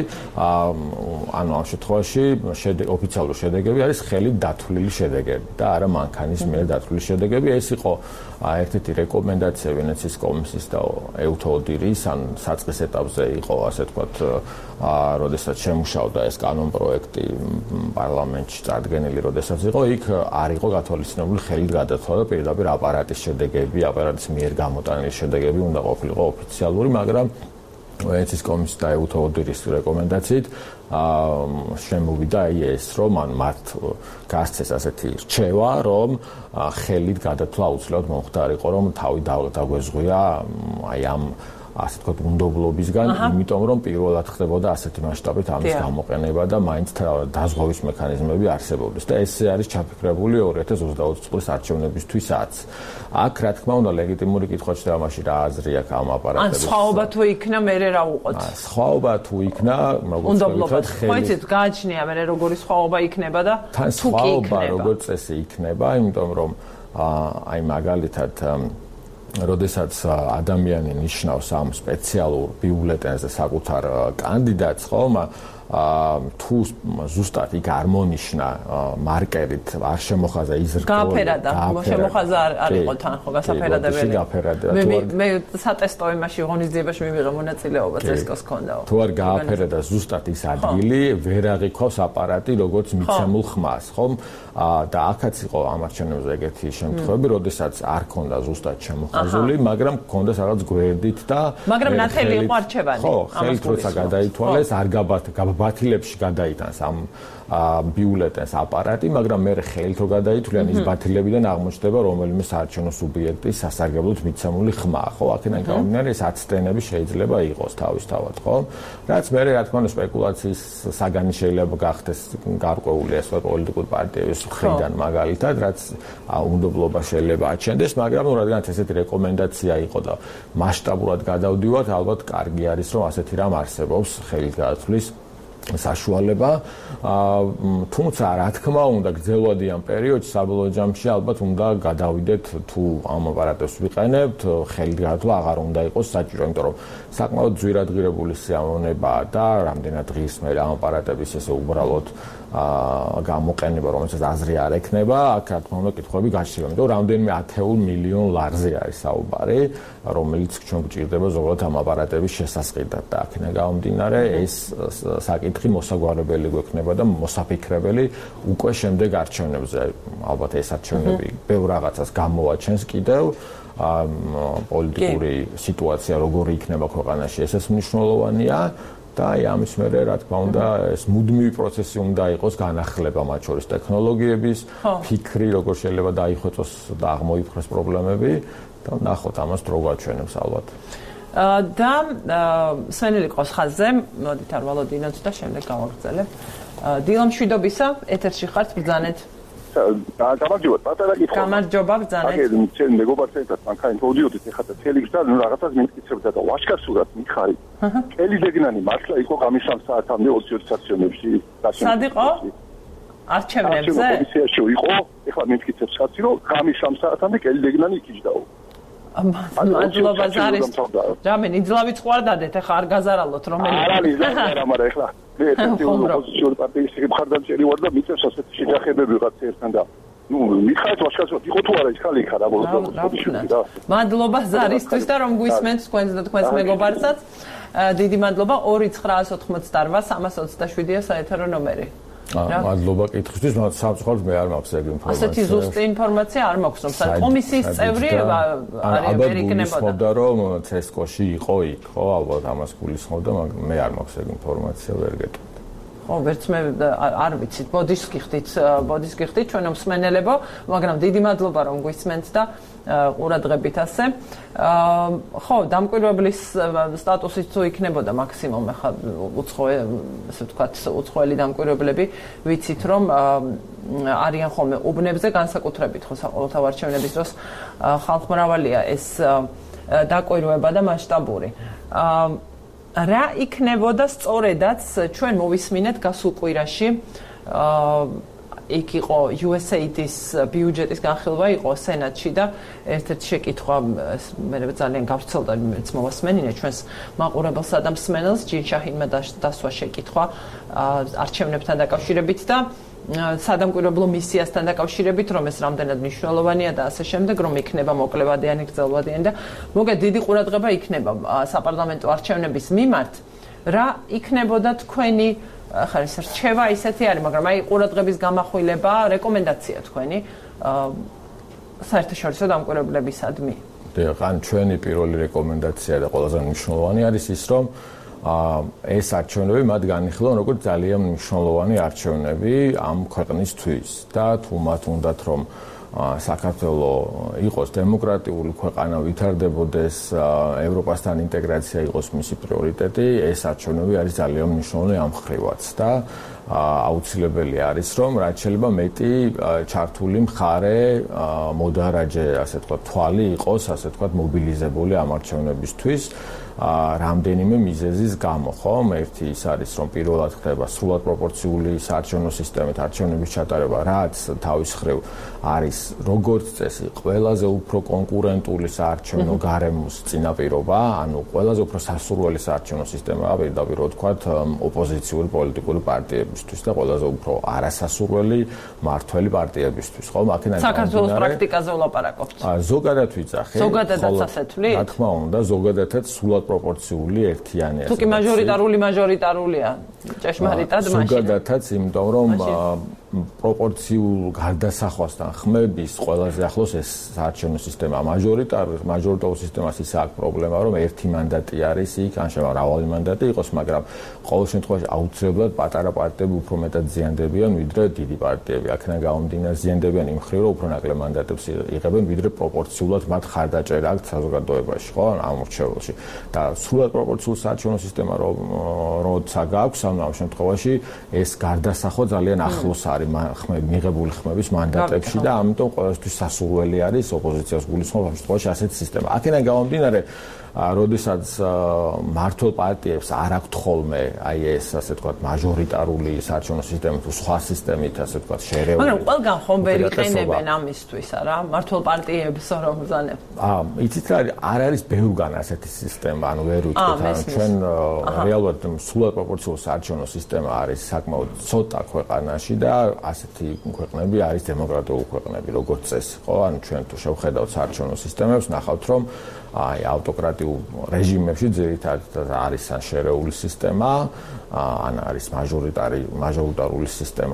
ანუ ამ შემთხვევაში ოფიციალური შედეგები არის ხელით დათვლილი შედეგები და არა მანქანის მიერ დათვლილი შედეგები. ეს იყო ერთ-ერთი რეკომენდაცია ვენეციის კომისიის და EUTODIR-ის, ან საწყის ეტაპზე იყო, ასე ვთქვათ, როდესაც შემუშავდა ეს კანონპროექტი პარლამენტში წარდგენილი, როდესაც იყო, იქ არ იყო გათვალისწინებული ხელით გადათვლა და პირდაპირ აპარატის შედეგები, აპარატის მიერ გამოტანილი შედეგები უნდა ყოფილიყო ოფიციალური, მაგრამ ვენეციის კომისიის და EUTODIR-ის რეკომენდაციით შემოვიდა ეს, რომ მათ გასცეს ასეთი რჩევა, რომ ხელით გადათვლა აუცილებლად მომხდარიყო, რომ თავი დაგვეზღვია აი ამ ასე ვთქვათ უნდობლობისგან, იმიტომ რომ პირველად ხდებოდა ასეთი მასშტაბით ამის გამოყენება და მაინც დაზღვევის მექანიზმები არსებობდეს და ეს არის ჩაფიქრებული 2020 წლის არჩევნებისთვისაც. აქ რა თქმა უნდა ლეგიტიმური კითხვა ჩდება მაშინ რა აზრი აქვს ამ აპარატების. ან სხვაობა თუ იქნა მერე რა უყოთ? სხვაობა თუ იქნა, როგორც ვთქვით, ხოიცით გააჩნია მერე როგორი სხვაობა იქნება და თუ კი იქნება. როგორც წესი იქნება, იმიტომ რომ აი მაგალითად როდესაც ადამიანი ნიშნავს ამ სპეციალურ ბიულეტენზე საკუთარ კანდიდატს, ხომ? თუ ზუსტად იქ არ მონიშნა მარკერით, არ შემოხაზა იზრდო. გააფერადა, შემოხაზა არ იყო თან, ხო, გასაფერადებელი. მე სატესტო იმაში ღონისძიებაში მივიღე მონაწილეობა, წესკოს ჰქონდაო. თუ არ გააფერადა ზუსტად ის ადგილი, ვერ აღიქვავს აპარატი როგორც მიცემულ ხმას, ხომ? და აქაც იყო ამ არჩევნებზე ეგეთი შემთხვევები, როდესაც არ ქონდა ზუსტად შემოხაზული, მაგრამ ქონდა რაღაც გვერდით და მაგრამ ნათელი იყო არჩევანი. ხო, ხელით როცა გადაითვალეს, არ ბათილებში გადაიტანს ამ ბიულეტენს აპარატი, მაგრამ მე ხელით რო გადაითვლიან ის ბათილებიდან აღმოჩნდება რომელიმე საარჩევნო სუბიექტის სასარგებლოდ მიცემული ხმა, ხო? აქედან გამომდინარე ეს აცდენები შეიძლება იყოს თავისთავად, ხო? რაც მე რა თქმა უნდა სპეკულაციის საგანი შეიძლება გახდეს გარკვეული ეს პოლიტიკური პარტიების მხრიდან მაგალითად, რაც უნდობლობა შეიძლება აჩენდეს, მაგრამ რადგანაც ესეთი რეკომენდაცია იყო და მასშტაბურად გადავდივართ, ალბათ კარგი არის რომ ასეთი რამ არსებობს ხელით გადათვლის საშუალება, თუმცა რა თქმა უნდა გრძელვადიან პერიოდში საბოლოო ჯამში ალბათ უნდა გადავიდეთ თუ ამ აპარატებს ვიყენებთ, ხელით გადათვლა აღარ უნდა იყოს საჭირო, იმიტომ რომ საკმაოდ ძვირადღირებული სიამოვნებაა და რამდენად დღის მე ამ აპარატების ესე უბრალოდ გამოყენება, რომელსაც აზრი არ ექნება, აქ რა თქმა უნდა კითხვები გაჩნდება, იმიტომ რომ რამდენიმე 10 მილიონ ლარზე არის საუბარი, რომელიც ჩვენ გვჭირდება ზოგადად ამ აპარატების შესასყიდად და აქედან გამომდინარე ეს საკითხი მოსაგვარებელი გვექნება და მოსაფიქრებელი უკვე შემდეგ არჩევნებზე, ალბათ ეს არჩევნები ბევრ რაღაცას გამოვაჩენს კიდევ პოლიტიკური სიტუაცია როგორი იქნება ქვეყანაში, ესეც მნიშვნელოვანია. და ამის მერე რა თქმა უნდა ეს მუდმივი პროცესი უნდა იყოს განახლება მათ შორის ტექნოლოგიების, ფიქრი როგორ შეიძლება დაიხვეწოს და აღმოიფხვრეს პრობლემები და ნახოთ ამას დრო გაჩვენებს ალბათ. და სვენელი ყავს ხაზზე, მოდით არ ვალოდინოთ და შემდეგ გავაგრძელებ. დილა მშვიდობისა, ეთერში ხართ, ბრძანეთ. გამარჯობა, პატარა კითხვა. გამარჯობა, ბრძანეთ. აგერ ჩემ მეგობარს ერთად მანქანით მოვდიოდით ეხლა თელიქს და რაღაცას მეკითხებდა და ვაშკაცურად მითხარი. კელი დეგნანი მართლა იყო ღამის 3 საათამდე 20 სტაციონებში. სად იყო? არჩევნებზე? პოლიციაში იყო, ეხლა მეკითხებს კაცი რომ ღამის 3 საათამდე კელი დეგნანი იქიჯდაო. მადლობა ზარის. რამე ნიძლავიც ყვარდადეთ, ეხლა არ გაზარალოთ რომელი. არ არის ზარა, მაგრამ ეხლა მე ერთი ოპოზიციური პარტიის მხარდამჭერი ვარ და მიწევს ასეთი შეჯახებები ვიღაც ერთთან და ნუ მიხარით ვაშკაცოდ იყო თუ არა ის ხალი იქ არა და მადლობა ზარისთვის და რომ გვისმენთ თქვენს და თქვენს მეგობარსაც. დიდი მადლობა 2988 327-ია საეთერო ნომერი. მადლობა კითხვისთვის, მაგრამ სამწუხაროდ მე არ მაქვს ეგ ინფორმაცია. ასეთი ზუსტი ინფორმაცია არ მაქვს, რომ კომისიის წევრი არის ვერიკნებოდა, რომ ცესკოში იყო იქ, ხო, ალბათ ამას გულისხმობდა, მაგრამ მე არ მაქვს ეგ ინფორმაცია, ვერ გეტყვით. ხო, ვერც მე არ ვიცით, ბოდის გიხდით ჩვენო მსმენელებო, მაგრამ დიდი მადლობა რომ გვისმენთ და ყურადღებით ასე. ხო, დამკვირვებლის სტატუსით თუ იქნებოდა მაქსიმუმ ახლა ასე ვთქვათ, უცხოელი დამკვირვებლები, ვიცით რომ არიან ხოლმე უბნებზე განსაკუთრებით ხო საყოველთაო არჩევნების დროს ხალხმრავალია ეს დაკვირვება და მასშტაბური. რა იქნებოდა სწორედაც ჩვენ მოვისმინეთ გასულ კვირაში იქ იყო USAID-ის ბიუჯეტის განხილვა იყო სენატში და ერთ-ერთი შეკითხვა მე ძალიან გავრცელდა მეც მოვასმენინე ჩვენს მაყურებელსა და მსმენელს ჯინშაჰინმა დასვა შეკითხვა არჩევნებთან დაკავშირებით და სადამკვირვებლო მისიასთან დაკავშირებით რომ ეს რამდენად მნიშვნელოვანია და ასე შემდეგ რომ იქნება მოკლევადიანი გრძელვადიანი და მოგეთ დიდი ყურადღება იქნება საპარლამენტო არჩევნების მიმართ რა იქნებოდა თქვენი ახლა ეს რჩევა ისეთი არის მაგრამ აი ყურადღების გამახვილება რეკომენდაცია თქვენი საერთაშორისო დამკვირვებლებისადმი ან ჩვენი პირველი რეკომენდაცია და ყველაზე მნიშვნელოვანი არის ის რომ ეს არჩევნები მათ განიხილონ როგორც ძალიან მნიშვნელოვანი არჩევნები ამ ქვეყნისთვის და თუ მათ უნდათ რომ საქართველო იყოს დემოკრატიული ქვეყანა ვითარდებოდეს ევროპასთან ინტეგრაცია იყოს მისი პრიორიტეტი ეს არჩევნები არის ძალიან მნიშვნელოვანი ამ მხრივაც და აუცილებელი არის რომ რაც შეიძლება მეტი ჩართული მხარე მოდარაჯე ასე ვთქვათ თვალი იყოს ასე ვთქვათ მობილიზებული ამ არჩევნებისთვის რამდენიმე მიზეზის გამო, ხო? ერთი ის არის, რომ პირველად ხდება სრულად პროპორციული საარჩევნო სისტემით არჩევნების ჩატარება, რაც თავის მხრივ არის როგორც წესი ყველაზე უფრო კონკურენტული საარჩევნო გარემოს წინაპირობა, ანუ ყველაზე უფრო სასურველი საარჩევნო სისტემაა, პირდაპირ ვთქვათ, ოპოზიციური პოლიტიკური პარტიებისთვის და ყველაზე უფრო არასასურველი მართველი პარტიებისთვის, ხო? აქედან საქართველოს პრაქტიკაზე ვლაპარაკობთ. ზოგადად ვიძახე. ზოგადადაც ასეთ ვთვლით? რა თქმა უნდა, ზოგადადაც სრულად პროპორციული ერთიანი ასე. თუ კი მაჟორიტარულია, ჭეშმარიტად მაშინ. ზოგადადაც, იმიტომ რომ პროპორციულ გარდასახვასთან ხმების ყველაზე ახლოს ეს საარჩევნო სისტემა მაჟორიტარულ სისტემას ის აქვს პრობლემა რომ ერთი მანდატი არის იქ ან შეიძლება მრავალი მანდატი იყოს მაგრამ ყოველ შემთხვევაში აუცილებლად პატარა პარტიები უფრო მეტად ზიანდებიან ვიდრე დიდი პარტიები აქედან გამომდინარე ზიანდებიან იმ მხრივ რომ უფრო ნაკლებ მანდატებს იღებენ ვიდრე პროპორციულად მათ ხარდაჭერა აქვს საზოგადოებაში ხო ამ მრჩეველში და სრულად პროპორციულ საარჩევნო სისტემა როცა გაქვს ამ შემთხვევაში ეს გარდასახვა ძალიან ახლოს არის მიღებული ხმების მანდატებში და ამიტომ ყოველთვის სასურველი არის ოპოზიციას გულისხმობ ამ შემთხვევაში ასეთი სისტემა. აქედან გამომდინარე როდესაც მართლ პარტიებს არ აქვთ ხოლმე აი ეს ასე ვთქვათ მაჟორიტარული საარჩევნო სისტემა თუ სხვა სისტემით ასე ვთქვათ შერეული. მაგრამ ყველგან ხომ ვერ იყენებენ ამისთვის არა მართლ პარტიებს რომ ბრძანებ. იცით რა არ არის ბევრგან ასეთი სისტემა ანუ ვერ ვიტყვით ანუ ჩვენ რეალურად სრულად პროპორციულ საარჩევნო სისტემა არის საკმაოდ ცოტა ქვეყანაში და ასეთი ქვეყნები არის დემოკრატიული ქვეყნები როგორც წესი ხო ანუ ჩვენ თუ შევხედავთ საარჩევნო სისტემებს ნახავთ რომ აი ავტოკრატიულ რეჟიმებში ძირითადად არის ან შერეული სისტემა ან არის მაჟორიტარული სისტემა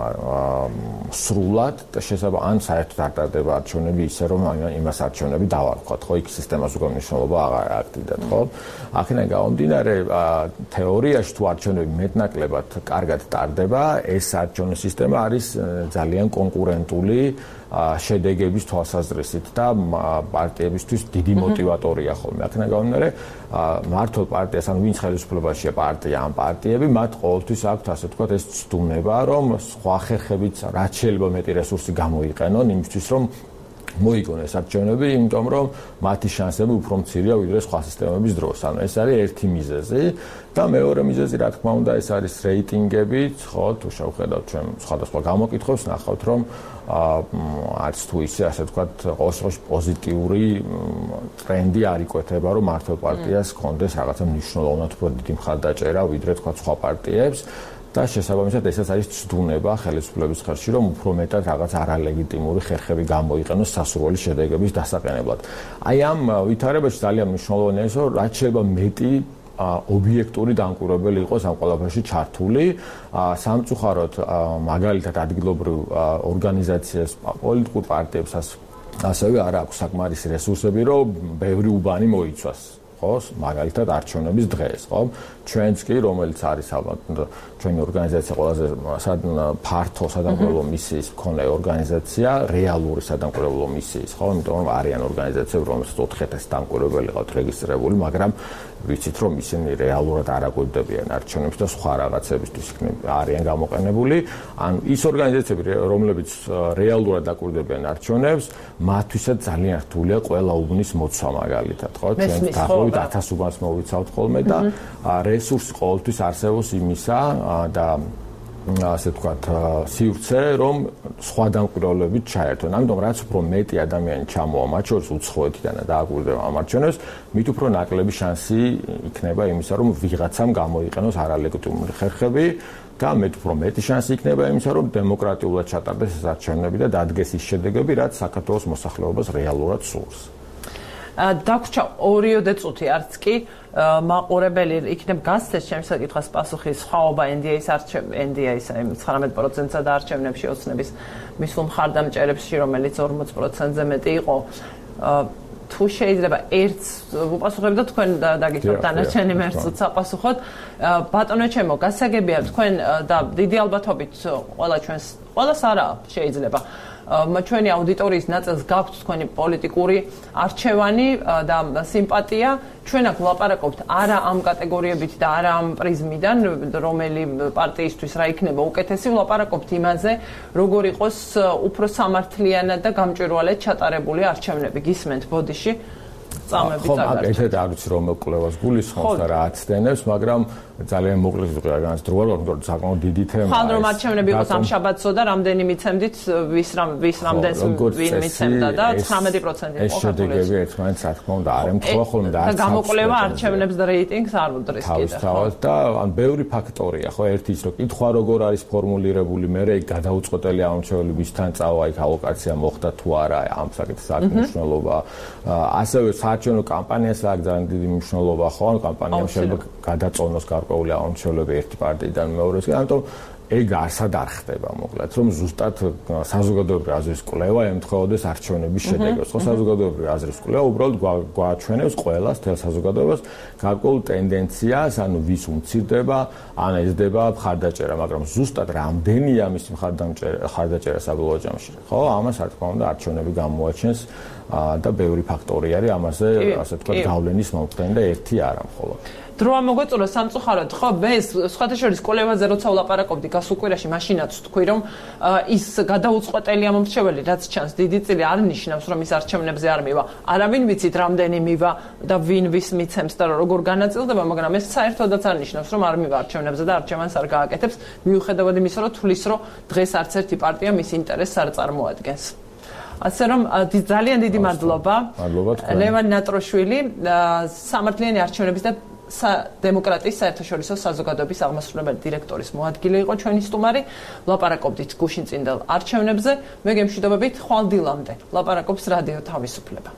სრულად და შესაძლოა ან საერთოდ არ ტარდება არჩევნები ისე რომ იმას არჩევნები დავარქვათ ხო იქ სისტემას უკვე მნიშვნელობა აღარ აქვს დიდად ხო აქედან გამომდინარე თეორიაში თუ არჩევნები მეტნაკლებად კარგად ტარდება ეს არჩევნო სისტემა არის ძალიან კონკურენტული შედეგების თვალსაზრისით და პარტიებისთვის დიდი მოტივატორია ხოლმე. აქედან გამომდინარე, მართლ პარტიას ან ვინც ხელისუფლებაშია პარტია ან პარტიები, მათ ყოველთვის აქვთ ასე ვთქვათ ეს ცდუნება, რომ სხვა ხერხებიც რაც შეიძლება მეტი რესურსი გამოიყენონ იმისთვის, რომ მოიგონ ეს არჩევნები, იმიტომ რომ მათი შანსები უფრო მცირეა ვიდრე სხვა სისტემების დროს. ანუ ეს არის ერთი მიზეზი და მეორე მიზეზი რა თქმა უნდა ეს არის რეიტინგებით, ხო, თუ შევხედავთ ჩვენ სხვადასხვა გამოკითხვებს, ნახავთ რომ არც თუ ისე ასე ვთქვათ ყოველ შემთხვევაში პოზიტიური ტრენდი არ იკვეთება რომ მართლ პარტიას ჰქონდეს რაღაცა მნიშვნელოვნად უფრო დიდი მხარდაჭერა ვიდრე თქვა სხვა პარტიებს და შესაბამისად ესაც არის ცდუნება ხელისუფლების ხელში რომ უფრო მეტად რაღაც არალეგიტიმური ხერხები გამოიყენოს სასურველი შედეგების დასაყენებლად. აი ამ ვითარებაში ძალიან მნიშვნელოვანია ის რომ რაც შეიძლება მეტი ობიექტური დამკვირვებელი იყოს ამ ყველაფერში ჩართული სამწუხაროდ მაგალითად ადგილობრივ ორგანიზაციას პოლიტიკურ პარტიებს ასევე არ აქვს საკმარისი რესურსები რომ ბევრი უბანი მოიცვას ხო მაგალითად არჩევნების დღეს ხო ჩვენც კი რომელიც არის ალბათ ჩვენი ორგანიზაცია ყველაზე ფართო სადამკვირვებლო მისიის მქონე ორგანიზაცია რეალური სადამკვირვებლო მისიის ხო იმიტომ რომ არიან ორგანიზაციები რომელსაც 4000 დამკვირვებელი ყავთ რეგისტრირებული მაგრამ ვიცით რომ ისინი რეალურად არ აკვირდებიან არჩევნებს და სხვა რაღაცებისთვის არიან გამოყენებული ან ის ორგანიზაციები რომლებიც რეალურად აკვირდებიან არჩევნებს მათთვისაც ძალიან რთულია ყველა უბნის მოცვა მაგალითად ხო ჩვენ დაახლოებით 1000 უბანს მოვიცავთ ხოლმე და რესურსი ყოველთვის არსებობს იმისა და ასე ვთქვათ სივრცე რომ სხვა დამკვირვებლებით ჩაერთონ. ამიტომ რაც უფრო მეტი ადამიანი ჩამოვა მათ შორის უცხოეთიდან და დააკვირდება ამ არჩევნებს, მით უფრო ნაკლები შანსი იქნება იმისა რომ ვიღაცამ გამოიყენოს არალეგიტიმური ხერხები და მით უფრო მეტი შანსი იქნება იმისა რომ დემოკრატიულად ჩატარდეს ეს არჩევნები და დადგეს ის შედეგები რაც საქართველოს მოსახლეობას რეალურად სურს. დაგვრჩა 2 წუთი არც კი მაყურებელი იქნებ გასცეს ჩემს საკითხას პასუხი სხვაობა NDA-ის აი 19%-ზე და არჩევნებში ოცნების მისულ მხარდამჭერებში რომელიც 40%-ზე მეტი იყო თუ შეიძლება ერთს უპასუხებ და თქვენ დაგიწყებთ დანარჩენი მერც უცაპასუხოთ ბატონო ჩემო გასაგებია თქვენ და დიდი ალბათობით ყველას არა შეიძლება ჩვენი აუდიტორიის ნაწილს გაქვთ თქვენი პოლიტიკური არჩევანი და სიმპათია ჩვენ აქ ვლაპარაკობთ არა ამ კატეგორიებით და არა ამ პრიზმიდან რომელი პარტიისთვის რა იქნება უკეთესი ვლაპარაკობთ იმაზე როგორ იყოს უფრო სამართლიანად და გამჭვირვალედ ჩატარებული არჩევნები გისმენთ ბოდიში წამები წაგარჩა. ხო, ეგრეთ არ ვიცი რომ კვლევას გულისხმობს და რა აცდენებს, მაგრამ ძალიან მოკლედ ვიყავ განსდროა რომ საკმაოდ დიდი თემაა. ხან რომ არჩევნები იყოს ამ შაბათსო და რამდენი მიცემდით ვის რამდენს ვინ მიცემდა და 19% ეს შედეგები ერთმანეთს რა თქმა უნდა არ ემთხვევა ხოლმე და არც გამოკვლევა არჩევნებს და რეიტინგს არ უდრის კიდე. თავისთავად და ან ბევრი ფაქტორია ხო ერთი ის რომ კითხვა როგორ არის ფორმულირებული მე ეგ გადაუწყვეტელი ამორჩეველი ვისთან წავა იქ ალოკაცია მოხდა თუ არა ამ საკითხის აქ მნიშვნელობა ასევე საარჩევნო კამპანიას აქვს ძალიან დიდი მნიშვნელობა ხო ან კამპანიამ შეიძლება გადაწონოს გარკვეული ამორჩევლები ერთი პარტიიდან მეორესკენ ამიტომ ეგ არსად არ ხდება მოკლედ, რომ ზუსტად საზოგადოებრივი აზრის კვლევა ემთხვეოდეს არჩევნების შედეგებს. ხო, საზოგადოებრივი აზრის კვლევა უბრალოდ გვაჩვენებს ყველას, თელ საზოგადოებას გარკვეულ ტენდენციას, ანუ ვის უმცირდება, ან ეზრდება მხარდაჭერა, მაგრამ ზუსტად რამდენია მისი მხარდაჭერა საბოლოო ჯამში. ხო, ამას რა თქმა უნდა არჩევნები გამოაჩენს და ბევრი ფაქტორი არის ამაზე, ასე ვთქვათ, გავლენის მომხრენი და ერთი არა მხოლოდ. დრო ამოგვეწურა სამწუხაროდ, ხო, მე სხვათა შორის კოლევაზე როცა ვლაპარაკობდი გასულ კვირაში, მაშინაც თქვი, რომ ის გადაუწყვეტელი ამომრჩეველი, რაც ჩანს, დიდი წილი არ ნიშნავს, რომ ის არჩევნებზე არ მივა. არავინ ვიცით, რამდენი მივა და ვინ ვის მიცემს და როგორ განაწილდება, მაგრამ ეს საერთოდაც არ ნიშნავს, რომ არ მივა არჩევნებზე და არჩევანს არ გააკეთებს, მიუხედავად იმისა, რომ თulis, რომ დღეს არც ერთი პარტია მის ინტერესს არ წარმოადგენს. ასე რომ ძალიან დიდი მადლობა. მადლობა თქვენ. ლევან ნატროშვილი, სამართლიანი არჩევნების და დემოკრატიის საერთაშორისო საზოგადოების აღმასრულებელი დირექტორის მოადგილე იყო ჩვენი სტუმარი. ვლაპარაკობდით გუშინწინდელ არჩევნებზე. მე გემშვიდობებით ხვალ დილამდე. ვლაპარაკობს რადიო თავისუფლება.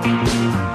Thank you.